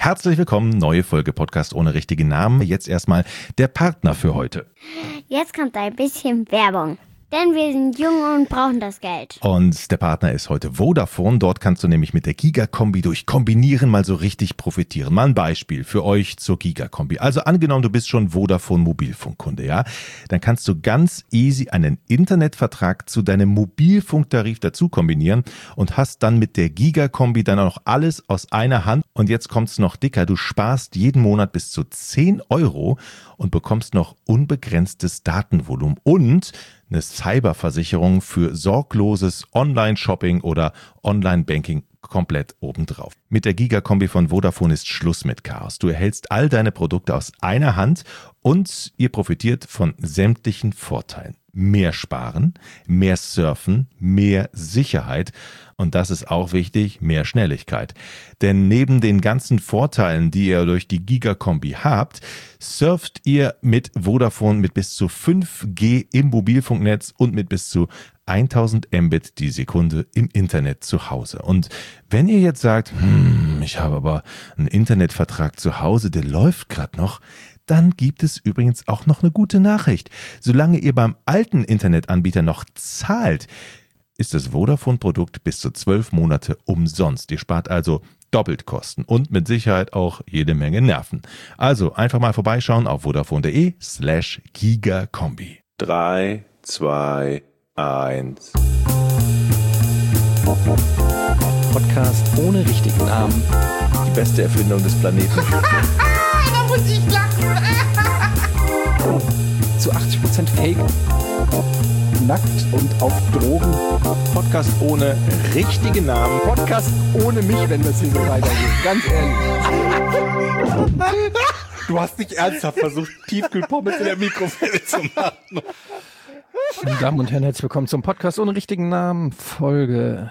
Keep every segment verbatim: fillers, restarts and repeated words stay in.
Herzlich willkommen, neue Folge Podcast ohne richtigen Namen. Jetzt erstmal der Partner für heute. Jetzt kommt ein bisschen Werbung. Denn wir sind jung und brauchen das Geld. Und der Partner ist heute Vodafone. Dort kannst du nämlich mit der Giga-Kombi durch Kombinieren mal so richtig profitieren. Mal ein Beispiel für euch zur Giga-Kombi. Also angenommen, du bist schon Vodafone-Mobilfunkkunde, ja? Dann kannst du ganz easy einen Internetvertrag zu deinem Mobilfunktarif dazu kombinieren und hast dann mit der Giga-Kombi dann auch alles aus einer Hand. Und jetzt kommt's noch dicker. Du sparst jeden Monat bis zu zehn Euro und bekommst noch unbegrenztes Datenvolumen und eine Cyberversicherung für sorgloses Online-Shopping oder Online-Banking komplett obendrauf. Mit der Giga-Kombi von Vodafone ist Schluss mit Chaos. Du erhältst all deine Produkte aus einer Hand und ihr profitiert von sämtlichen Vorteilen. Mehr sparen, mehr surfen, mehr Sicherheit und das ist auch wichtig, mehr Schnelligkeit. Denn neben den ganzen Vorteilen, die ihr durch die Giga-Kombi habt, surft ihr mit Vodafone mit bis zu fünf G im Mobilfunknetz und mit bis zu tausend Mbit die Sekunde im Internet zu Hause. Und wenn ihr jetzt sagt, hm, ich habe aber einen Internetvertrag zu Hause, der läuft gerade noch, dann gibt es übrigens auch noch eine gute Nachricht. Solange ihr beim alten Internetanbieter noch zahlt, ist das Vodafone-Produkt bis zu zwölf Monate umsonst. Ihr spart also doppelt Kosten und mit Sicherheit auch jede Menge Nerven. Also einfach mal vorbeischauen auf vodafone.de slash Giga-Kombi. Drei, zwei, eins. Podcast ohne richtigen Namen. Die beste Erfindung des Planeten. Da muss ich lachen. Zu achtzig Prozent Fake. Nackt und auf Drogen. Podcast ohne richtigen Namen. Podcast ohne mich, wenn das hier so weitergeht. Ganz ehrlich. Du hast nicht ernsthaft versucht, Tiefkühlpommes in der Mikrowelle zu machen. Meine Damen und Herren, herzlich willkommen zum Podcast ohne richtigen Namen. Folge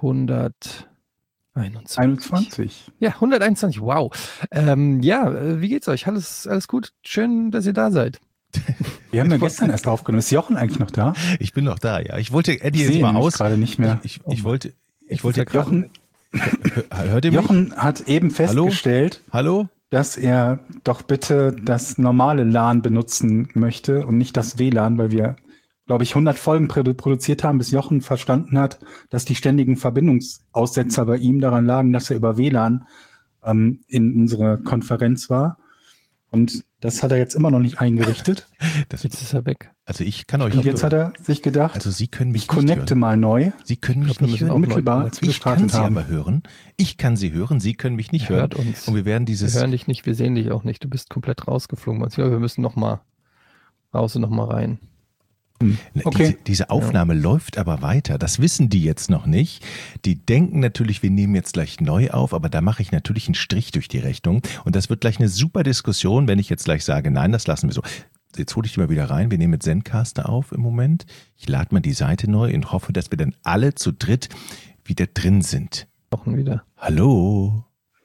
hunderteinundzwanzig. einundzwanzig. Ja, hunderteinundzwanzig, wow. Ähm, ja, wie geht's euch? Alles, alles gut? Schön, dass ihr da seid. Wir haben ja gestern erst aufgenommen. Ist Jochen eigentlich noch da? Ich bin noch da, ja. Ich wollte Eddie Ich jetzt sehe mal ihn aus. gerade nicht mehr. Ich, ich, ich wollte, ich wollte ja Jochen, gerade. Hört ihr mich? Jochen hat eben festgestellt, Hallo? dass er doch bitte das normale LAN benutzen möchte und nicht das W LAN, weil wir, glaube ich, hundert Folgen produ- produziert haben, bis Jochen verstanden hat, dass die ständigen Verbindungsaussetzer bei ihm daran lagen, dass er über W LAN ähm, in unserer Konferenz war. Und das hat er jetzt immer noch nicht eingerichtet. Das, Jetzt ist er weg. also ich kann euch Und jetzt hat er sich gedacht, also Sie können mich ich nicht connecte hören. mal neu. Sie können mich Ich glaub, wir nicht müssen hören. auch Unmittelbar, als wir Ich kann gestartet Sie haben. aber hören. Ich kann Sie hören. Sie können mich nicht Er hören. hört uns. Und wir werden dieses. Wir hören dich nicht, wir sehen dich auch nicht. Du bist komplett rausgeflogen. Ich glaube, wir müssen noch mal raus und noch mal rein. Ne, Okay. Diese, diese Aufnahme läuft aber weiter. Das wissen die jetzt noch nicht. Die denken natürlich, wir nehmen jetzt gleich neu auf, aber da mache ich natürlich einen Strich durch die Rechnung. Und das wird gleich eine super Diskussion, wenn ich jetzt gleich sage, nein, das lassen wir so. Jetzt hole ich die mal wieder rein. Wir nehmen mit Zencaster auf im Moment. Ich lade mal die Seite neu und hoffe, dass wir dann alle zu dritt wieder drin sind. Wochen wieder. Hallo?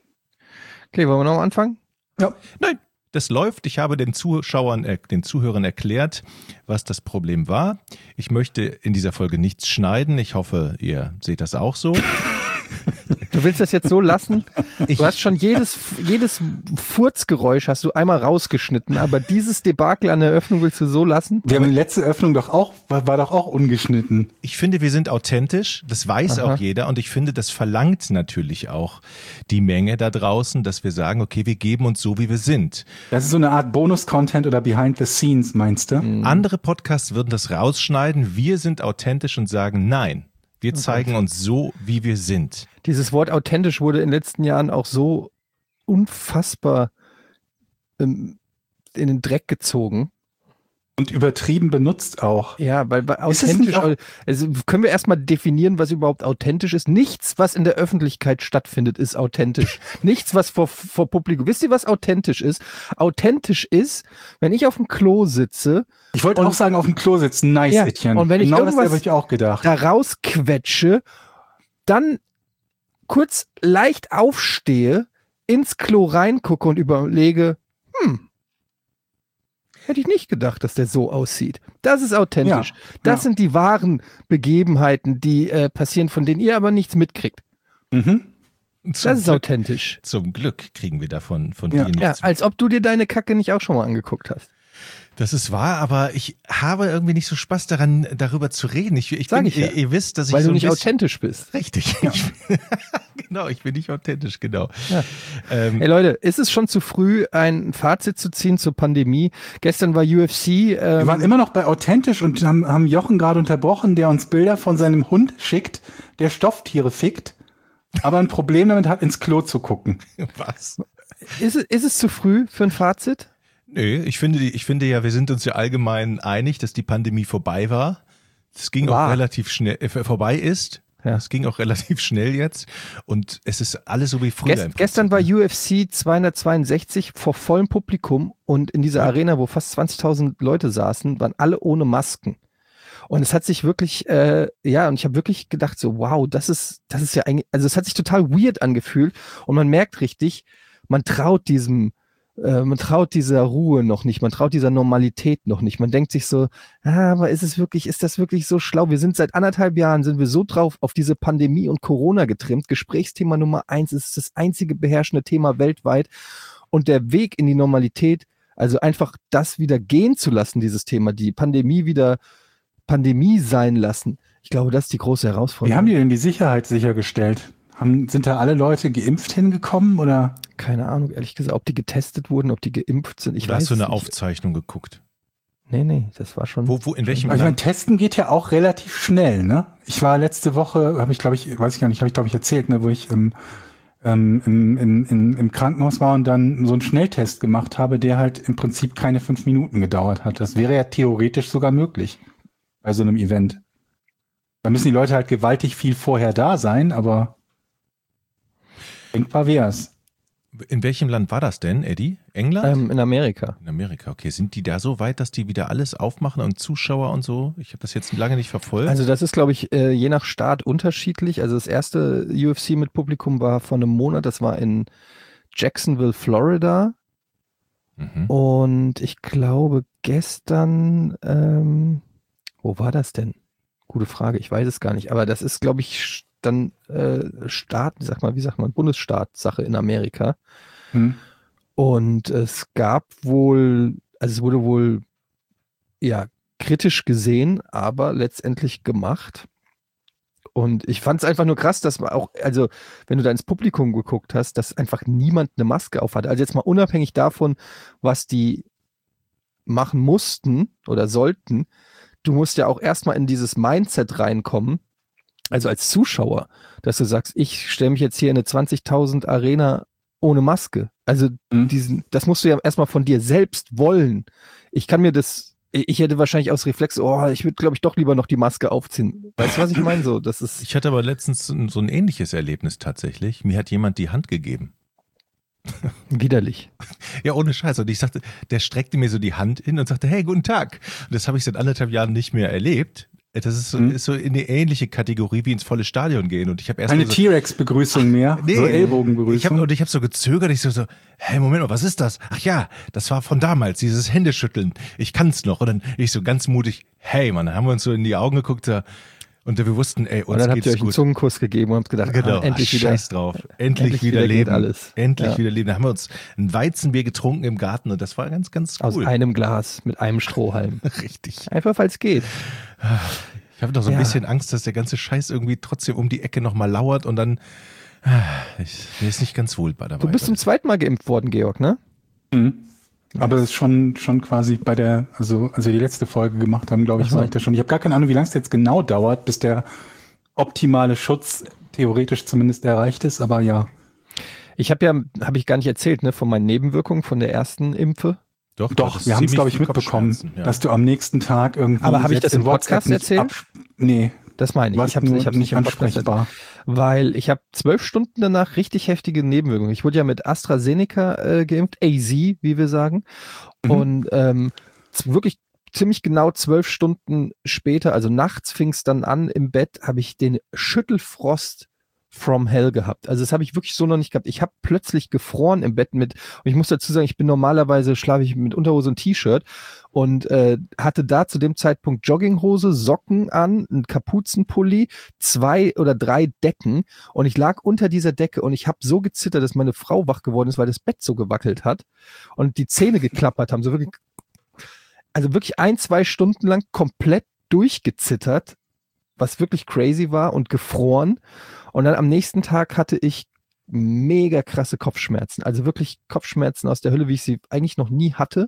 Okay, wollen wir noch mal anfangen? Ja. Nein, das läuft. Ich habe den Zuschauern, äh, den Zuhörern erklärt, was das Problem war. Ich möchte in dieser Folge nichts schneiden. Ich hoffe, ihr seht das auch so. Du willst das jetzt so lassen? Ich- Du hast schon jedes, jedes Furzgeräusch hast du einmal rausgeschnitten, aber dieses Debakel an der Eröffnung willst du so lassen? Wir haben die letzte Öffnung doch auch, war, war doch auch ungeschnitten. Ich finde, wir sind authentisch. Das weiß Aha. auch jeder. Und ich finde, das verlangt natürlich auch die Menge da draußen, dass wir sagen, okay, wir geben uns so, wie wir sind. Das ist so eine Art Bonus-Content oder Behind the Scenes, meinst du? Andere Podcasts würden das rausschneiden. Wir sind authentisch und sagen, nein, wir zeigen uns so, wie wir sind. Dieses Wort authentisch wurde in den letzten Jahren auch so unfassbar ähm, in den Dreck gezogen. Und übertrieben benutzt auch. Ja, weil, weil Ist es nicht authentisch, auch- also können wir erstmal definieren, was überhaupt authentisch ist. Nichts, was in der Öffentlichkeit stattfindet, ist authentisch. Nichts, was vor, vor Publikum. Wisst ihr, was authentisch ist? Authentisch ist, wenn ich auf dem Klo sitze, Ich wollte Und- auch sagen, auf dem Klo sitzen, nice, Ja, Etienne. und wenn ich genau das irgendwas- habe ich auch gedacht. da rausquetsche, dann kurz leicht aufstehe, ins Klo reingucke und überlege, hm, hätte ich nicht gedacht, dass der so aussieht. Das ist authentisch. Ja, das ja. sind die wahren Begebenheiten, die äh, passieren, von denen ihr aber nichts mitkriegt. Mhm. Zum Das ist Glück, authentisch. Zum Glück kriegen wir davon von Ja. dir nichts. Ja, als ob du dir deine Kacke nicht auch schon mal angeguckt hast. Das ist wahr, aber ich habe irgendwie nicht so Spaß daran, darüber zu reden. Ich, ich Sag bin, ich ja. ihr, ihr wisst, dass ich Weil so du ein nicht bisschen, authentisch bist. Richtig. Ich, genau, ich bin nicht authentisch, genau. Ja. Ähm, Hey Leute, ist es schon zu früh, ein Fazit zu ziehen zur Pandemie? Gestern war U F C. Wir Ähm, waren immer noch bei authentisch und haben, haben Jochen gerade unterbrochen, der uns Bilder von seinem Hund schickt, der Stofftiere fickt, aber ein Problem damit hat, ins Klo zu gucken. was? ist, es, ist es zu früh für ein Fazit? Nö, ich finde, die- ich finde ja, wir sind uns ja allgemein einig, dass die Pandemie vorbei war. Es ging War. auch relativ schnell, äh, vorbei ist. Ja. Es ging auch relativ schnell jetzt. Und es ist alles so wie früher. im Gest, Prinzip. gestern war U F C zweihundertzweiundsechzig vor vollem Publikum und in dieser Arena, wo fast zwanzigtausend Leute saßen, waren alle ohne Masken. Und es hat sich wirklich, äh, ja, und ich habe wirklich gedacht so, wow, das ist, das ist ja eigentlich, also es hat sich total weird angefühlt und man merkt richtig, man traut diesem, äh, man traut dieser Ruhe noch nicht, man traut dieser Normalität noch nicht. Man denkt sich so, ah, aber ist es wirklich, ist das wirklich so schlau? Wir sind seit anderthalb Jahren, sind wir so drauf auf diese Pandemie und Corona getrimmt. Gesprächsthema Nummer eins, es ist das einzige beherrschende Thema weltweit. Und der Weg in die Normalität, also einfach das wieder gehen zu lassen, dieses Thema, die Pandemie wieder Pandemie sein lassen. Ich glaube, das ist die große Herausforderung. Wie haben die denn die Sicherheit sichergestellt? Haben, sind da alle Leute geimpft hingekommen oder? Keine Ahnung, ehrlich gesagt, ob die getestet wurden, ob die geimpft sind. Ich Oder weiß hast du eine es nicht. Aufzeichnung geguckt? Nee, nee, das war schon. Wo, wo, in welchem Also mein Land? Testen geht ja auch relativ schnell, ne? Ich war letzte Woche, habe ich glaube ich, weiß ich gar nicht, habe ich glaube ich erzählt, ne, wo ich ähm, ähm, im, in, in, im Krankenhaus war und dann so einen Schnelltest gemacht habe, der halt im Prinzip keine fünf Minuten gedauert hat. Das wäre ja theoretisch sogar möglich bei so einem Event. Da müssen die Leute halt gewaltig viel vorher da sein, aber denkbar wäre es. In welchem Land war das denn, Eddie? England? Ähm, in Amerika. In Amerika, okay. Sind die da so weit, dass die wieder alles aufmachen und Zuschauer und so? Ich habe das jetzt lange nicht verfolgt. Also das ist, glaube ich, äh, je nach Staat unterschiedlich. Also das erste U F C mit Publikum war vor einem Monat, das war in Jacksonville, Florida. mhm. Und ich glaube gestern, ähm, wo war das denn? Gute Frage, ich weiß es gar nicht. Aber das ist, glaube ich, dann äh, Staat, sag mal, wie sagt man, Bundesstaat-Sache in Amerika. Hm. Und es gab wohl, also es wurde wohl ja kritisch gesehen, aber letztendlich gemacht. Und ich fand es einfach nur krass, dass man auch, also wenn du da ins Publikum geguckt hast, dass einfach niemand eine Maske auf hatte. Also jetzt mal unabhängig davon, was die machen mussten oder sollten, du musst ja auch erstmal in dieses Mindset reinkommen, also als Zuschauer, dass du sagst, ich stelle mich jetzt hier in eine zwanzigtausend Arena ohne Maske. Also Mhm. diesen, das musst du ja erstmal von dir selbst wollen. Ich kann mir das, ich hätte wahrscheinlich aus Reflex, oh, ich würde, glaube ich, doch lieber noch die Maske aufziehen. Weißt du, was ich meine? So, das ist Ich hatte aber letztens so ein so ein ähnliches Erlebnis tatsächlich. Mir hat jemand die Hand gegeben. widerlich. Ja, ohne Scheiß. Und ich sagte, der streckte mir so die Hand hin und sagte, hey, guten Tag. Und das habe ich seit anderthalb Jahren nicht mehr erlebt. Das ist so, Mhm. ist so in eine ähnliche Kategorie wie ins volle Stadion gehen. Und ich habe erst Eine mal so, T-Rex-Begrüßung mehr, Nee. so ich hab, Ellbogenbegrüßung. und ich habe so gezögert. Ich so, so, hey, Moment mal, was ist das? Ach ja, das war von damals, dieses Händeschütteln. Ich kann's noch. Und dann ich so ganz mutig, hey, Mann, dann haben wir uns so in die Augen geguckt da, und wir wussten, ey, Und uns dann habt ihr geht's euch einen gut. Zungenkuss gegeben und habt gedacht, Genau, ah, endlich Ach, wieder. scheiß drauf. Endlich, endlich wieder wieder geht leben. alles. Endlich Ja. wieder leben. Da haben wir uns ein Weizenbier getrunken im Garten und das war ganz, ganz Aus cool. einem Glas mit einem Strohhalm. Richtig. Einfach, weil es geht. Ich habe doch so ein Ja. bisschen Angst, dass der ganze Scheiß irgendwie trotzdem um die Ecke nochmal lauert und dann ah, ich, mir ist nicht ganz wohl bei dabei. Du bist zum zweiten Mal geimpft worden, Georg, ne? Mhm. Aber es ist schon, schon quasi bei der, also, als wir die letzte Folge gemacht haben, glaube ich, Ach so. war ich da schon. Ich habe gar keine Ahnung, wie lange es jetzt genau dauert, bis der optimale Schutz theoretisch zumindest erreicht ist, aber ja. Ich habe ja, habe ich gar nicht erzählt, ne, von meinen Nebenwirkungen von der ersten Impfe. Doch, du Doch, hattest wir haben es, ziemlich glaube ich, viel mitbekommen, Kopfschmerzen, ja. dass du am nächsten Tag irgendwie. Aber habe ich selbst das im in WhatsApp Podcast nicht erzählt? ab- Nee, Das meine ich. was Ich habe nur ich hab's nicht nicht im Podcast erzählt, ansprechbar. weil ich habe zwölf Stunden danach richtig heftige Nebenwirkungen. Ich wurde ja mit AstraZeneca äh, geimpft, A Z, wie wir sagen. Mhm. Und ähm, z- wirklich ziemlich genau zwölf Stunden später, also nachts fing es dann an im Bett, habe ich den Schüttelfrost from hell gehabt. Also das habe ich wirklich so noch nicht gehabt. Ich habe plötzlich gefroren im Bett mit, und ich muss dazu sagen, ich bin normalerweise, schlafe ich mit Unterhose und T-Shirt und äh, hatte da zu dem Zeitpunkt Jogginghose, Socken an, einen Kapuzenpulli, zwei oder drei Decken und ich lag unter dieser Decke und ich habe so gezittert, dass meine Frau wach geworden ist, weil das Bett so gewackelt hat und die Zähne geklappert haben. So wirklich, also wirklich ein, zwei Stunden lang komplett durchgezittert, was wirklich crazy war und gefroren. Und dann am nächsten Tag hatte ich mega krasse Kopfschmerzen. Also wirklich Kopfschmerzen aus der Hölle, wie ich sie eigentlich noch nie hatte.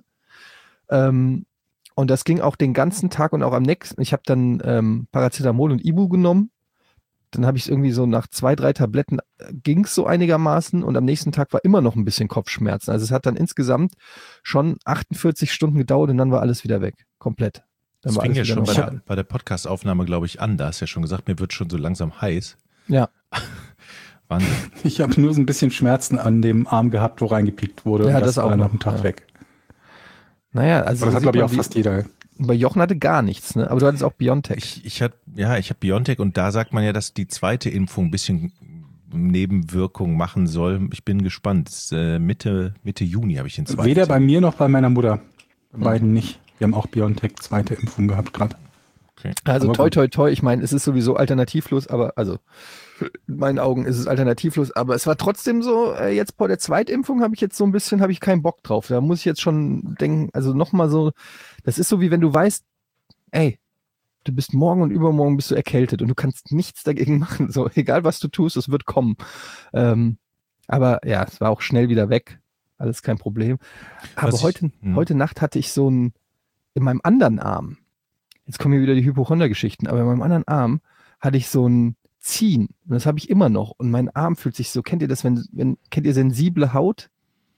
Ähm, und das ging auch den ganzen Tag und auch am nächsten. Ich habe dann ähm, Paracetamol und Ibu genommen. Dann habe ich es irgendwie so nach zwei, drei Tabletten äh, ging es so einigermaßen. Und am nächsten Tag war immer noch ein bisschen Kopfschmerzen. Also es hat dann insgesamt schon achtundvierzig Stunden gedauert und dann war alles wieder weg. Komplett. Dann Das war fing ja alles wieder schon bei normal. der, bei der Podcast-Aufnahme, glaube ich, an. Da hast du ja schon gesagt, mir wird schon so langsam heiß. Ja. Wahnsinn. Ich habe nur so ein bisschen Schmerzen an dem Arm gehabt, wo reingepiekt wurde. Ja, und das das war auch dann nach noch, einem Tag ja. weg. Naja, also Aber das hat, sieht glaube ich, man, auch wie- fast jeder. Bei Jochen hatte gar nichts, ne? Aber du hattest auch Biontech. Ich, ich hatte, ja, ich habe Biontech und da sagt man ja, dass die zweite Impfung ein bisschen Nebenwirkungen machen soll. Ich bin gespannt. Das ist, äh, Mitte, Mitte Juni habe ich den zweiten. Weder bei mir noch bei meiner Mutter. Bei beiden nicht. Wir haben auch BioNTech zweite Impfung gehabt gerade. Okay. Also Aber toi gut. toi toi, ich meine, es ist sowieso alternativlos, aber also in meinen Augen ist es alternativlos, aber es war trotzdem so, äh, jetzt bei der Zweitimpfung habe ich jetzt so ein bisschen, habe ich keinen Bock drauf. Da muss ich jetzt schon denken, also nochmal so, das ist so wie wenn du weißt, ey, du bist morgen und übermorgen bist du erkältet und du kannst nichts dagegen machen. So, egal was du tust, es wird kommen. Ähm, aber ja, es war auch schnell wieder weg. Alles kein Problem. Aber Was ich- heute, hm. heute Nacht hatte ich so ein, in meinem anderen Arm, jetzt kommen hier wieder die Hypochonder-Geschichten, aber in meinem anderen Arm hatte ich so ein Ziehen. Und das habe ich immer noch. Und mein Arm fühlt sich so, kennt ihr das, wenn, wenn kennt ihr sensible Haut?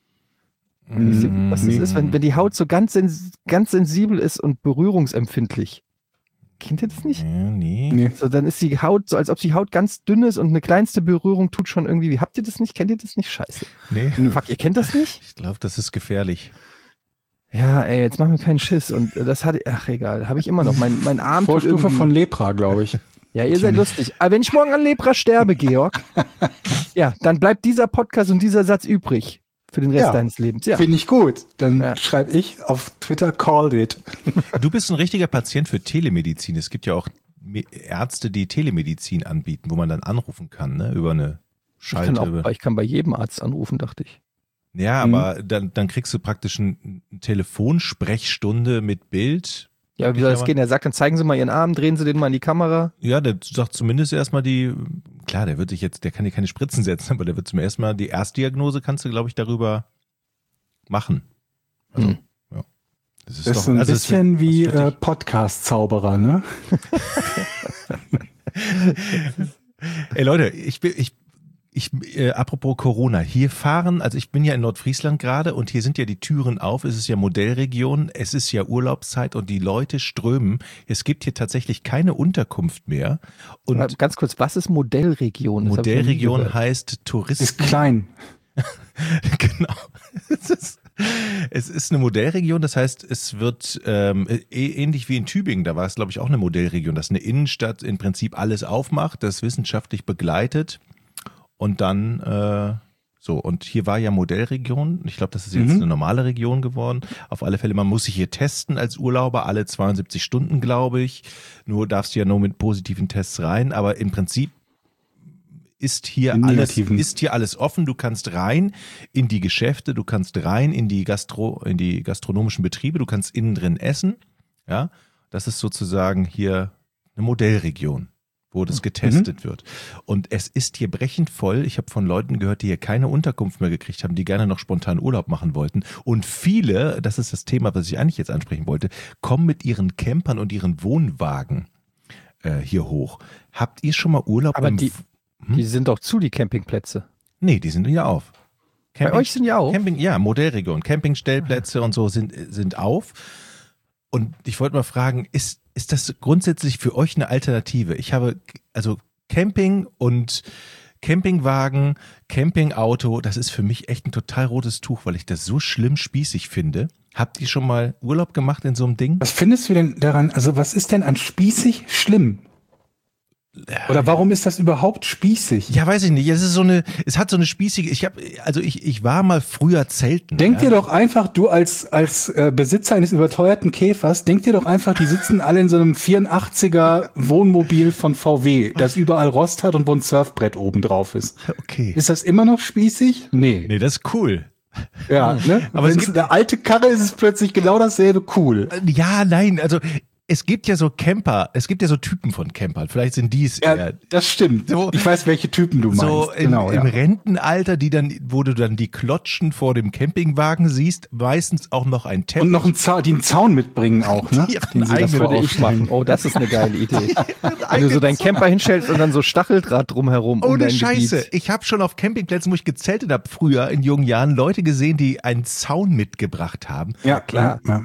Wisst ihr, was das ist? Wenn, wenn die Haut so ganz, sens ganz sensibel ist und berührungsempfindlich. Kennt ihr das nicht? Ja, nee. Nee. So, dann ist die Haut so, als ob die Haut ganz dünn ist und eine kleinste Berührung tut schon irgendwie. Wie habt ihr das nicht? Kennt ihr das nicht? Scheiße. Nee. Fuck, ihr kennt das nicht? Ich glaube, das ist gefährlich. Ja, ey, jetzt machen wir keinen Schiss. Und äh, das hatte, ach egal, habe ich immer noch. Mein, mein Arm tut Vorstufe irgendwie- von Lepra, glaube ich. Ja, ihr seid lustig. Aber wenn ich morgen an Lepra sterbe, Georg, ja, dann bleibt dieser Podcast und dieser Satz übrig für den Rest Ja. deines Lebens. Ja. Finde ich gut. Dann Ja. schreibe ich auf Twitter, called it. Du bist ein richtiger Patient für Telemedizin. Es gibt ja auch Me- Ärzte, die Telemedizin anbieten, wo man dann anrufen kann, ne? Über eine Ich kann, Schalte. auch, über- ich kann bei jedem Arzt anrufen, dachte ich. Ja, Mhm. aber dann, dann kriegst du praktisch eine Telefonsprechstunde mit Bild. Ja, wie soll das Aber- gehen? Er sagt, dann zeigen Sie mal Ihren Arm, drehen Sie den mal in die Kamera. Ja, der sagt zumindest erstmal die, klar, der wird sich jetzt, der kann dir keine Spritzen setzen, aber der wird zum ersten Mal, die Erstdiagnose kannst du, glaube ich, darüber machen. Also, Hm. ja. Das ist, Das doch ist so ein also es bisschen wird- wie das wird äh, Podcast-Zauberer, ne? Ey Leute, ich bin, ich, ich, äh, apropos Corona, hier fahren, also ich bin ja in Nordfriesland gerade und hier sind ja die Türen auf, es ist ja Modellregion, es ist ja Urlaubszeit und die Leute strömen. Es gibt hier tatsächlich keine Unterkunft mehr und Aber ganz kurz, was ist Modellregion? Das hab ich noch nie Modellregion gehört. heißt Touristen. Ist klein. Genau. Es ist, es ist eine Modellregion, das heißt, es wird ähm, eh- ähnlich wie in Tübingen, da war es, glaube ich, auch eine Modellregion, dass eine Innenstadt im Prinzip alles aufmacht, das wissenschaftlich begleitet und dann äh, so. Und hier war ja Modellregion, ich glaube, das ist jetzt Mhm. eine normale Region geworden. Auf alle Fälle, man muss sich hier testen als Urlauber, alle zweiundsiebzig Stunden, glaube ich. Nur darfst du ja nur mit positiven Tests rein, aber im Prinzip ist hier Die alles, negativen. ist hier alles offen. Du kannst rein in die Geschäfte, du kannst rein in die Gastro, in die gastronomischen Betriebe, du kannst innen drin essen. Ja, das ist sozusagen hier eine Modellregion, wo das getestet wird. Und es ist hier brechend voll. Ich habe von Leuten gehört, die hier keine Unterkunft mehr gekriegt haben, die gerne noch spontan Urlaub machen wollten. Und viele, das ist das Thema, was ich eigentlich jetzt ansprechen wollte, kommen mit ihren Campern und ihren Wohnwagen äh, hier hoch. Habt ihr schon mal Urlaub Aber beim die, die sind doch zu, die Campingplätze. Nee, die sind ja auf. Bei euch sind ja auch. Camping, ja, Modellregion. Campingstellplätze und so sind, sind auf. Und ich wollte mal fragen, ist, ist das grundsätzlich für euch eine Alternative? Ich habe, also Camping und Campingwagen, Campingauto, das ist für mich echt ein total rotes Tuch, weil ich das so schlimm spießig finde. Habt ihr schon mal Urlaub gemacht in so einem Ding? Was findest du denn daran, also was ist denn an spießig schlimm? Oder warum ist das überhaupt spießig? Ja, weiß ich nicht. Es ist so eine, es hat so eine spießige, ich habe, also ich, ich war mal früher zelten. Denk ja. dir doch einfach, du als, als äh, Besitzer eines überteuerten Käfers, denk dir doch einfach, die sitzen alle in so einem vierundachtziger Wohnmobil von V W, das überall Rost hat und wo ein Surfbrett oben drauf ist. Okay. Ist das immer noch spießig? Nee. Nee, das ist cool. Ja, ne? Aber Wenn es es gibt- eine alte Karre ist, ist es plötzlich genau dasselbe cool. Ja, nein, also es gibt ja so Camper, es gibt ja so Typen von Campern. Vielleicht sind die es Ja, eher. das stimmt. So- Ich weiß, welche Typen du meinst. So im, genau, ja. im Rentenalter, die dann, wo du dann die Klotschen vor dem Campingwagen siehst, meistens auch noch ein Teppich. Und noch einen Zaun, die einen Zaun mitbringen auch, ne? Die haben Den sie einen davor Würde ich aufstellen. machen. Oh, das ist eine geile Idee. Wenn du so deinen Camper hinstellst und dann so Stacheldraht drumherum um Ohne dein Scheiße. Gebiet. Ich habe schon auf Campingplätzen, wo ich gezeltet habe, früher in jungen Jahren, Leute gesehen, die einen Zaun mitgebracht haben. Ja, klar. Ja.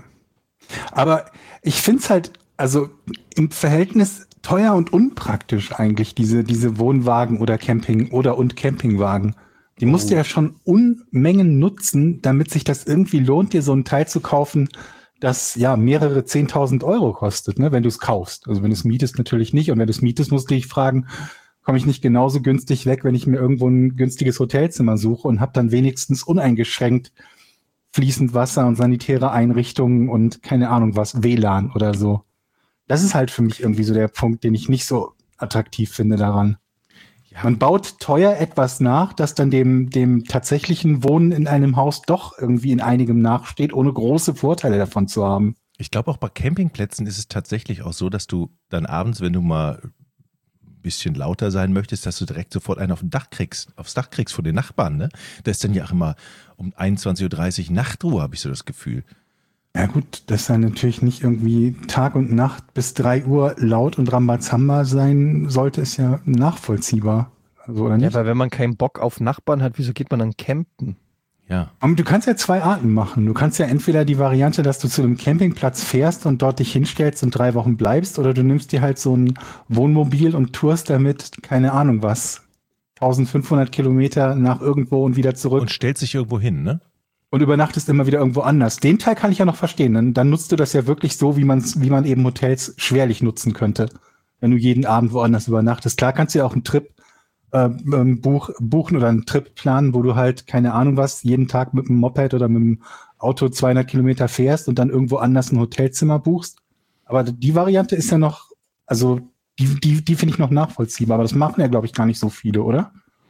Aber ich find's halt, also im Verhältnis teuer und unpraktisch eigentlich, diese, diese Wohnwagen oder Camping oder und Campingwagen. Die musst du ja schon Unmengen nutzen, damit sich das irgendwie lohnt, dir so ein Teil zu kaufen, das ja mehrere zehntausend Euro kostet, ne, wenn du es kaufst. Also wenn du es mietest, natürlich nicht. Und wenn du es mietest, musst du dich fragen, komme ich nicht genauso günstig weg, wenn ich mir irgendwo ein günstiges Hotelzimmer suche und habe dann wenigstens uneingeschränkt fließend Wasser und sanitäre Einrichtungen und keine Ahnung was, W L A N oder so. Das ist halt für mich irgendwie so der Punkt, den ich nicht so attraktiv finde daran. Ja, Man baut teuer etwas nach, das dann dem, dem tatsächlichen Wohnen in einem Haus doch irgendwie in einigem nachsteht, ohne große Vorteile davon zu haben. ich glaube auch bei Campingplätzen ist es tatsächlich auch so, dass du dann abends, wenn du mal ein bisschen lauter sein möchtest, dass du direkt sofort einen auf den Dach kriegst, aufs Dach kriegst von den Nachbarn, ne? Da ist dann ja auch immer um einundzwanzig Uhr dreißig Nachtruhe, habe ich so das Gefühl. Ja gut, dass dann natürlich nicht irgendwie Tag und Nacht bis drei Uhr laut und Rambazamba sein sollte, ist ja nachvollziehbar. Also, oder Ja, nicht? weil wenn man keinen Bock auf Nachbarn hat, wieso geht man dann campen? Ja. Aber du kannst ja zwei Arten machen. Du kannst ja entweder die Variante, dass du zu einem Campingplatz fährst und dort dich hinstellst und drei Wochen bleibst, oder du nimmst dir halt so ein Wohnmobil und tourst damit, keine Ahnung was, eintausendfünfhundert Kilometer nach irgendwo und wieder zurück Und stellt sich irgendwo hin, ne? und übernachtest immer wieder irgendwo anders. Den Teil kann ich ja noch verstehen. Dann, dann nutzt du das ja wirklich so, wie man's, wie man eben Hotels schwerlich nutzen könnte, wenn du jeden Abend woanders übernachtest. Klar kannst du ja auch einen Trip äh, ähm, buch, buchen oder einen Trip planen, wo du halt, keine Ahnung was, jeden Tag mit einem Moped oder mit dem Auto zweihundert Kilometer fährst und dann irgendwo anders ein Hotelzimmer buchst. Aber die Variante ist ja noch, also die, die, die finde ich noch nachvollziehbar. Aber das machen ja, glaube ich, gar nicht so viele, oder?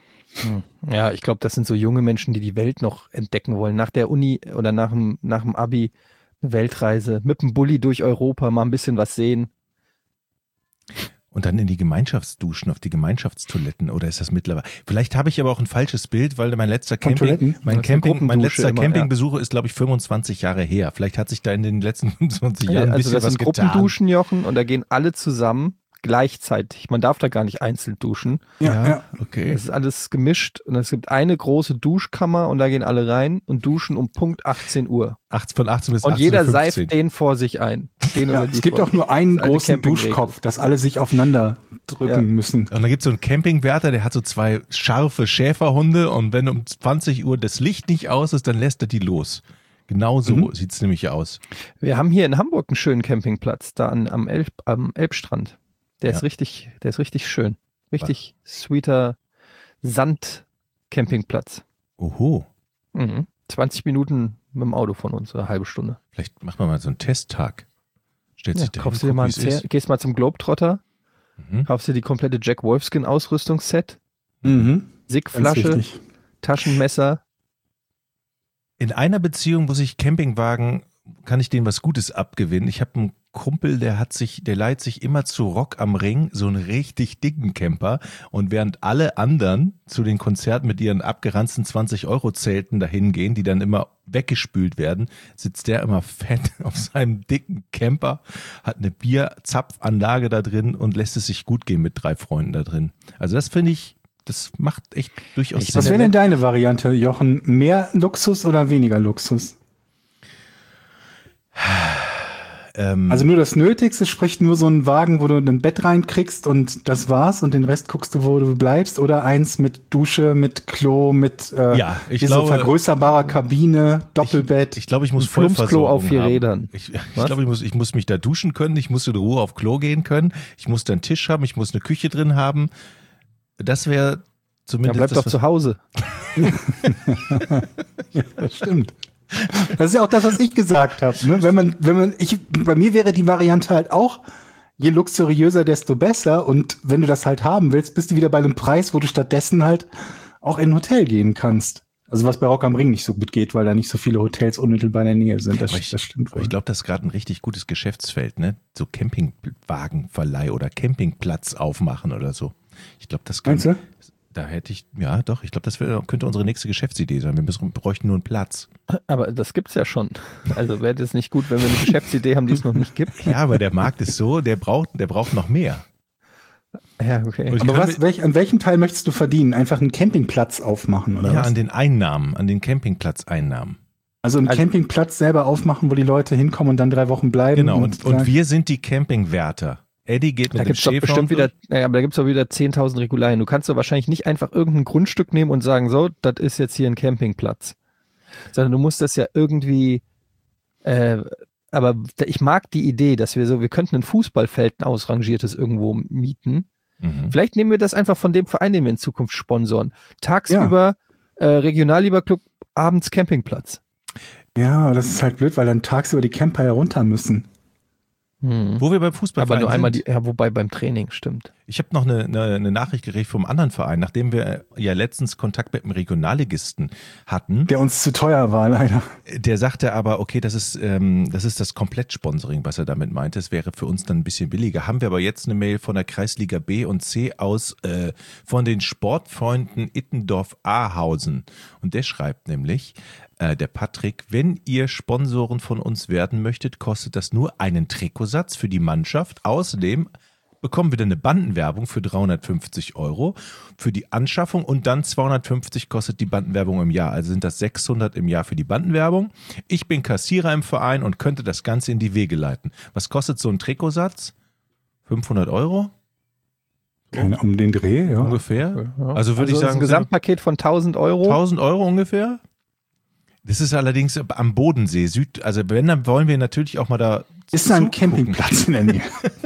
Ja, ich glaube, das sind so junge Menschen, die die Welt noch entdecken wollen. Nach der Uni oder nach dem, nach dem Abi eine Weltreise, mit dem Bulli durch Europa, mal ein bisschen was sehen. Und dann in die Gemeinschaftsduschen, auf die Gemeinschaftstoiletten, oder ist das mittlerweile? Vielleicht habe ich aber auch ein falsches Bild, weil mein letzter Von Camping, Toiletten? mein Das ist eine Camping, mein Gruppendusche letzter immer, Campingbesuch ist, glaube ich, fünfundzwanzig Jahre her. Vielleicht hat sich da in den letzten fünfundzwanzig Jahren ein Also bisschen das was sind getan. Gruppenduschen, Jochen, und da gehen alle zusammen gleichzeitig. Man darf da gar nicht einzeln duschen. Ja, ja. okay. Es ist alles gemischt und es gibt eine große Duschkammer und da gehen alle rein und duschen um Punkt achtzehn Uhr. acht von achtzehn bis Und achtzehn jeder Uhr fünfzehn. seift den vor sich ein. Den Ja, oder die es gibt vor auch nur einen Das ist eine großen Campingregel. Duschkopf, dass alle sich aufeinander drücken Ja. müssen. Und dann gibt es so einen Campingwärter, der hat so zwei scharfe Schäferhunde und wenn um zwanzig Uhr das Licht nicht aus ist, dann lässt er die los. Genau so Mhm. sieht es nämlich aus. Wir haben hier in Hamburg einen schönen Campingplatz, da an, am, Elb, am Elbstrand. Der Ja. ist richtig, der ist richtig schön. Richtig sweeter Sand-Campingplatz. Oho, Mhm. zwanzig Minuten mit dem Auto von uns, eine halbe Stunde. vielleicht machen wir mal so einen Testtag. Stellt Ja, sich da kaufst hin, du dir mal guck, ein wie es Zer- gehst mal zum Globetrotter, ist. Mhm. kaufst dir die komplette Jack Wolfskin Ausrüstungsset, Mhm. Ganz Sigflasche, wichtig. Taschenmesser. In einer Beziehung muss ich Campingwagen, kann ich denen was Gutes abgewinnen. Ich habe einen Kumpel, der hat sich, der leiht sich immer zu Rock am Ring so einen richtig dicken Camper und während alle anderen zu den Konzerten mit ihren abgeranzten zwanzig Euro Zelten dahin gehen, die dann immer weggespült werden, sitzt der immer fett auf seinem dicken Camper, hat eine Bierzapfanlage da drin und lässt es sich gut gehen mit drei Freunden da drin. Also das finde ich, das macht echt durchaus Ich Was Sinn. wäre denn deine Variante, Jochen? Mehr Luxus oder weniger Luxus? Ähm, Also nur das Nötigste, sprich nur so ein Wagen, wo du ein Bett reinkriegst und das war's und den Rest guckst du, wo du bleibst, oder eins mit Dusche, mit Klo, mit äh, Ja, ich hier glaube- so vergrößerbarer Kabine, Doppelbett. ich glaube, ich muss Ein Plumpsklo Vollversorgung auf vier haben. Rädern. Ich, ich Was? glaube, ich muss, ich muss mich da duschen können, ich muss in Ruhe auf Klo gehen können, ich muss da einen Tisch haben, ich muss eine Küche drin haben. Das wäre Dann zumindest bleib das, doch zu Hause. Ja, das stimmt. Das ist ja auch das, was ich gesagt habe. Ne? Wenn man, wenn man, ich, bei mir wäre die Variante halt auch, je luxuriöser, desto besser. Und wenn du das halt haben willst, bist du wieder bei einem Preis, wo du stattdessen halt auch in ein Hotel gehen kannst. Also was bei Rock am Ring nicht so gut geht, weil da nicht so viele Hotels unmittelbar in der Nähe sind. Das, Aber ich, das stimmt aber wohl. ich glaube, das ist gerade ein richtig gutes Geschäftsfeld, ne? So Campingwagenverleih oder Campingplatz aufmachen oder so. Ich glaube, das kann, Meinst du? Da hätte ich, ja doch, ich glaube, das wär, könnte unsere nächste Geschäftsidee sein. Wir müssen, bräuchten nur einen Platz. Aber das gibt's ja schon. Also wäre das nicht gut, wenn wir eine Geschäftsidee haben, die es noch nicht gibt? Ja, aber der Markt ist so, der braucht, der braucht noch mehr. Ja, okay. Und ich Aber kann was, mir- welch, an welchem Teil möchtest du verdienen? Einfach einen Campingplatz aufmachen, oder Ja, was? an den Einnahmen, an den Campingplatzeinnahmen. Also einen Also- Campingplatz selber aufmachen, wo die Leute hinkommen und dann drei Wochen bleiben. Genau, und, und sagen, wir sind die Campingwärter. Eddie geht mit Da dem gibt's doch Schäfer bestimmt und wieder, naja, aber da gibt's doch wieder zehntausend Regularien. Du kannst doch wahrscheinlich nicht einfach irgendein Grundstück nehmen und sagen, so, das ist jetzt hier ein Campingplatz. Sondern du musst das ja irgendwie, äh, aber ich mag die Idee, dass wir so, wir könnten ein Fußballfeld, ein ausrangiertes irgendwo mieten. Mhm. Vielleicht nehmen wir das einfach von dem Verein, den wir in Zukunft sponsoren. Tagsüber äh, Regionalliga-Club, abends Campingplatz. Ja, das ist halt blöd, weil dann tagsüber die Camper herunter müssen. Hm. Wo wir beim Fußball Aber nur einmal sind. die, ja, wobei beim Training, stimmt. Ich habe noch eine, eine, eine Nachricht gekriegt vom anderen Verein, nachdem wir ja letztens Kontakt mit dem Regionalligisten hatten. Der uns zu teuer war, leider. Der sagte aber, okay, das ist, ähm, das ist das Komplettsponsoring, was er damit meinte. Es wäre für uns dann ein bisschen billiger. Haben wir aber jetzt eine Mail von der Kreisliga B und C aus äh, von den Sportfreunden Ittendorf-Ahausen. Und der schreibt nämlich, äh, der Patrick, wenn ihr Sponsoren von uns werden möchtet, kostet das nur einen Trikotsatz für die Mannschaft. Außerdem bekommen wir dann eine Bandenwerbung für dreihundertfünfzig Euro für die Anschaffung und dann zweihundertfünfzig kostet die Bandenwerbung im Jahr. Also sind das sechshundert im Jahr für die Bandenwerbung. Ich bin Kassierer im Verein und könnte das Ganze in die Wege leiten. Was kostet so ein Trikotsatz? fünfhundert Euro Keine, um den Dreh, ja. ungefähr? Also würde ich ist sagen, ein Gesamtpaket von tausend Euro. tausend Euro ungefähr? Das ist allerdings am Bodensee, Süd, also wenn, dann wollen wir natürlich auch mal da Ist da ein zugucken. Campingplatz in der Nähe?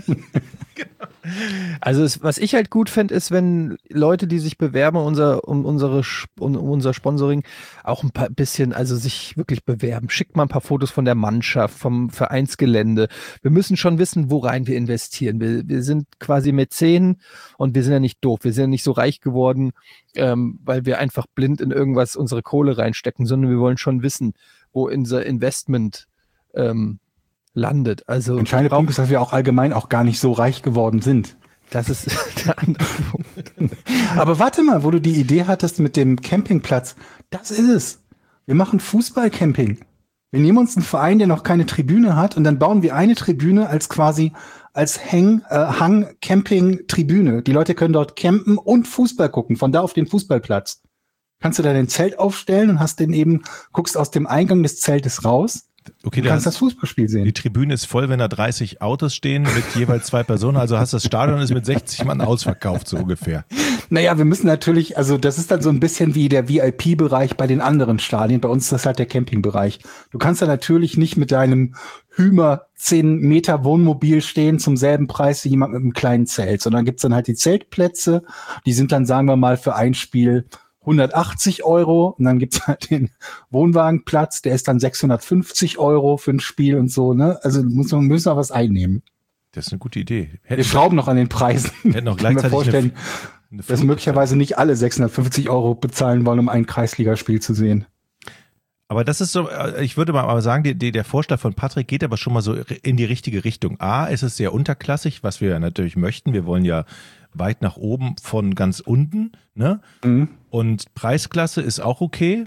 Also es, was ich halt gut fände, ist, wenn Leute, die sich bewerben unser, um, unsere, Sp- um unser Sponsoring, auch ein paar bisschen, also sich wirklich bewerben. Schickt mal ein paar Fotos von der Mannschaft, vom Vereinsgelände. Wir müssen schon wissen, worein wir investieren. Wir, wir sind quasi Mäzen und wir sind ja nicht doof. Wir sind ja nicht so reich geworden, ähm, weil wir einfach blind in irgendwas unsere Kohle reinstecken, sondern wir wollen schon wissen, wo unser Investment ähm, landet. Also Entscheidender Punkt ist, dass wir auch allgemein auch gar nicht so reich geworden sind. das ist der andere Punkt. Aber warte mal, wo du die Idee hattest mit dem Campingplatz, das ist es. Wir machen Fußballcamping. Wir nehmen uns einen Verein, der noch keine Tribüne hat, und dann bauen wir eine Tribüne als quasi als Hang, äh, Hang-Camping-Tribüne. Die Leute können dort campen und Fußball gucken, von da auf den Fußballplatz. Kannst du da dein Zelt aufstellen und hast den eben, guckst aus dem Eingang des Zeltes raus. Okay, Du kannst das, das Fußballspiel die sehen. Tribüne ist voll, wenn da dreißig Autos stehen mit jeweils zwei Personen. Also hast das Stadion ist mit sechzig Mann ausverkauft, so ungefähr. Naja, wir müssen natürlich, also das ist dann so ein bisschen wie der V I P-Bereich bei den anderen Stadien. Bei uns ist das halt der Campingbereich. Du kannst da natürlich nicht mit deinem Hümer zehn Meter Wohnmobil stehen zum selben Preis wie jemand mit einem kleinen Zelt, sondern gibt's dann halt die Zeltplätze. Die sind dann, sagen wir mal, für ein Spiel hundertachtzig Euro, und dann gibt's halt den Wohnwagenplatz, der ist dann sechshundertfünfzig Euro für ein Spiel und so, ne? Also muss man müssen wir was einnehmen. Das ist eine gute Idee. Wir Hätten, schrauben noch an den Preisen. hätten auch Ich kann mir gleichzeitig vorstellen, eine, eine dass möglicherweise nicht alle sechshundertfünfzig Euro bezahlen wollen, um ein Kreisligaspiel zu sehen. Aber das ist so, äh, ich würde mal aber sagen, die, die, der Vorschlag von Patrick geht aber schon mal so in die richtige Richtung. A, es ist sehr unterklassig, was wir ja natürlich möchten. Wir wollen ja weit nach oben von ganz unten, ne? Mhm. Und Preisklasse ist auch okay.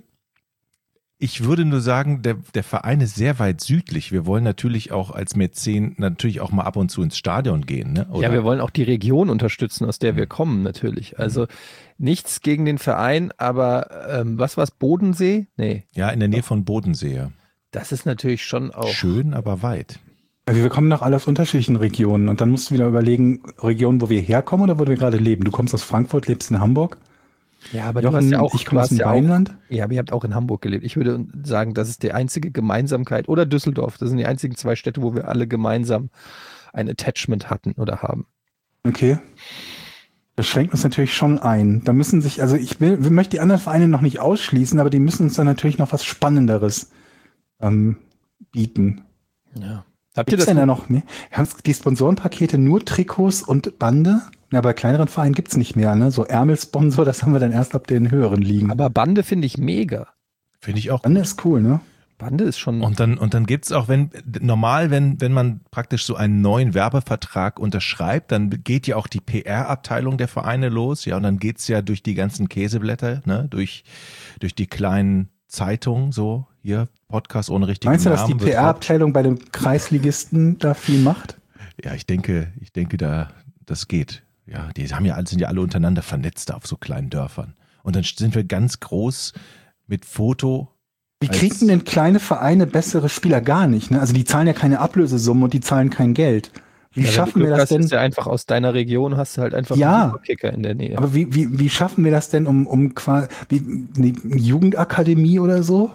Ich würde nur sagen, der, der Verein ist sehr weit südlich. Wir wollen natürlich auch als Mäzen natürlich auch mal ab und zu ins Stadion gehen, ne? Oder? Ja, wir wollen auch die Region unterstützen, aus der wir kommen, natürlich. Also nichts gegen den Verein, aber ähm, was war's, Bodensee? Nee, Ja, in der Nähe von Bodensee. Ja. das ist natürlich schon auch. Schön, aber weit. Also wir kommen doch alle aus unterschiedlichen Regionen und dann musst du wieder überlegen, Regionen, wo wir herkommen oder wo wir gerade leben. Du kommst aus Frankfurt, lebst in Hamburg. Ja, aber Jochen, du hast ja auch, ich komme du aus hast dem ja auch, Rheinland. ja, aber ihr habt auch in Hamburg gelebt. Ich würde sagen, das ist die einzige Gemeinsamkeit, oder Düsseldorf, das sind die einzigen zwei Städte, wo wir alle gemeinsam ein Attachment hatten oder haben. Okay. Das schränkt uns natürlich schon ein. Da müssen sich, also ich will, wir möchten die anderen Vereine noch nicht ausschließen, aber die müssen uns dann natürlich noch was Spannenderes ähm, bieten. Ja. Habt ihr Gibt's das denn da noch mehr? Haben die Sponsorenpakete nur Trikots und Bande? Na, bei kleineren Vereinen gibt's nicht mehr, ne? So Ärmelsponsor, das haben wir dann erst ab den höheren Ligen. Aber Bande finde ich mega. Finde ich auch. Bande ist cool, ne? Bande ist schon. Und dann, und dann gibt's auch, wenn, normal, wenn, wenn man praktisch so einen neuen Werbevertrag unterschreibt, dann geht ja auch die P R-Abteilung der Vereine los, ja, und dann geht's ja durch die ganzen Käseblätter, ne, durch, durch die kleinen Zeitungen, so, hier, Podcast ohne richtigen Meinst du, dass Namen. die wird P R-Abteilung bei den Kreisligisten da viel macht? Haupt- Ja, ich denke, ich denke, da, das geht. Ja, die haben ja, sind ja alle untereinander vernetzt da auf so kleinen Dörfern. Und dann sind wir ganz groß mit Foto. Wie als- kriegen denn kleine Vereine bessere Spieler? Gar nicht, ne? Also die zahlen ja keine Ablösesumme und die zahlen kein Geld. Wie Ja, wenn schaffen du wir Glück das hast, denn? ist ja einfach aus deiner Region, hast du halt einfach Ja. einen Superkicker in der Nähe. Aber wie, wie, wie schaffen wir das denn, um, um quasi wie, eine Jugendakademie oder so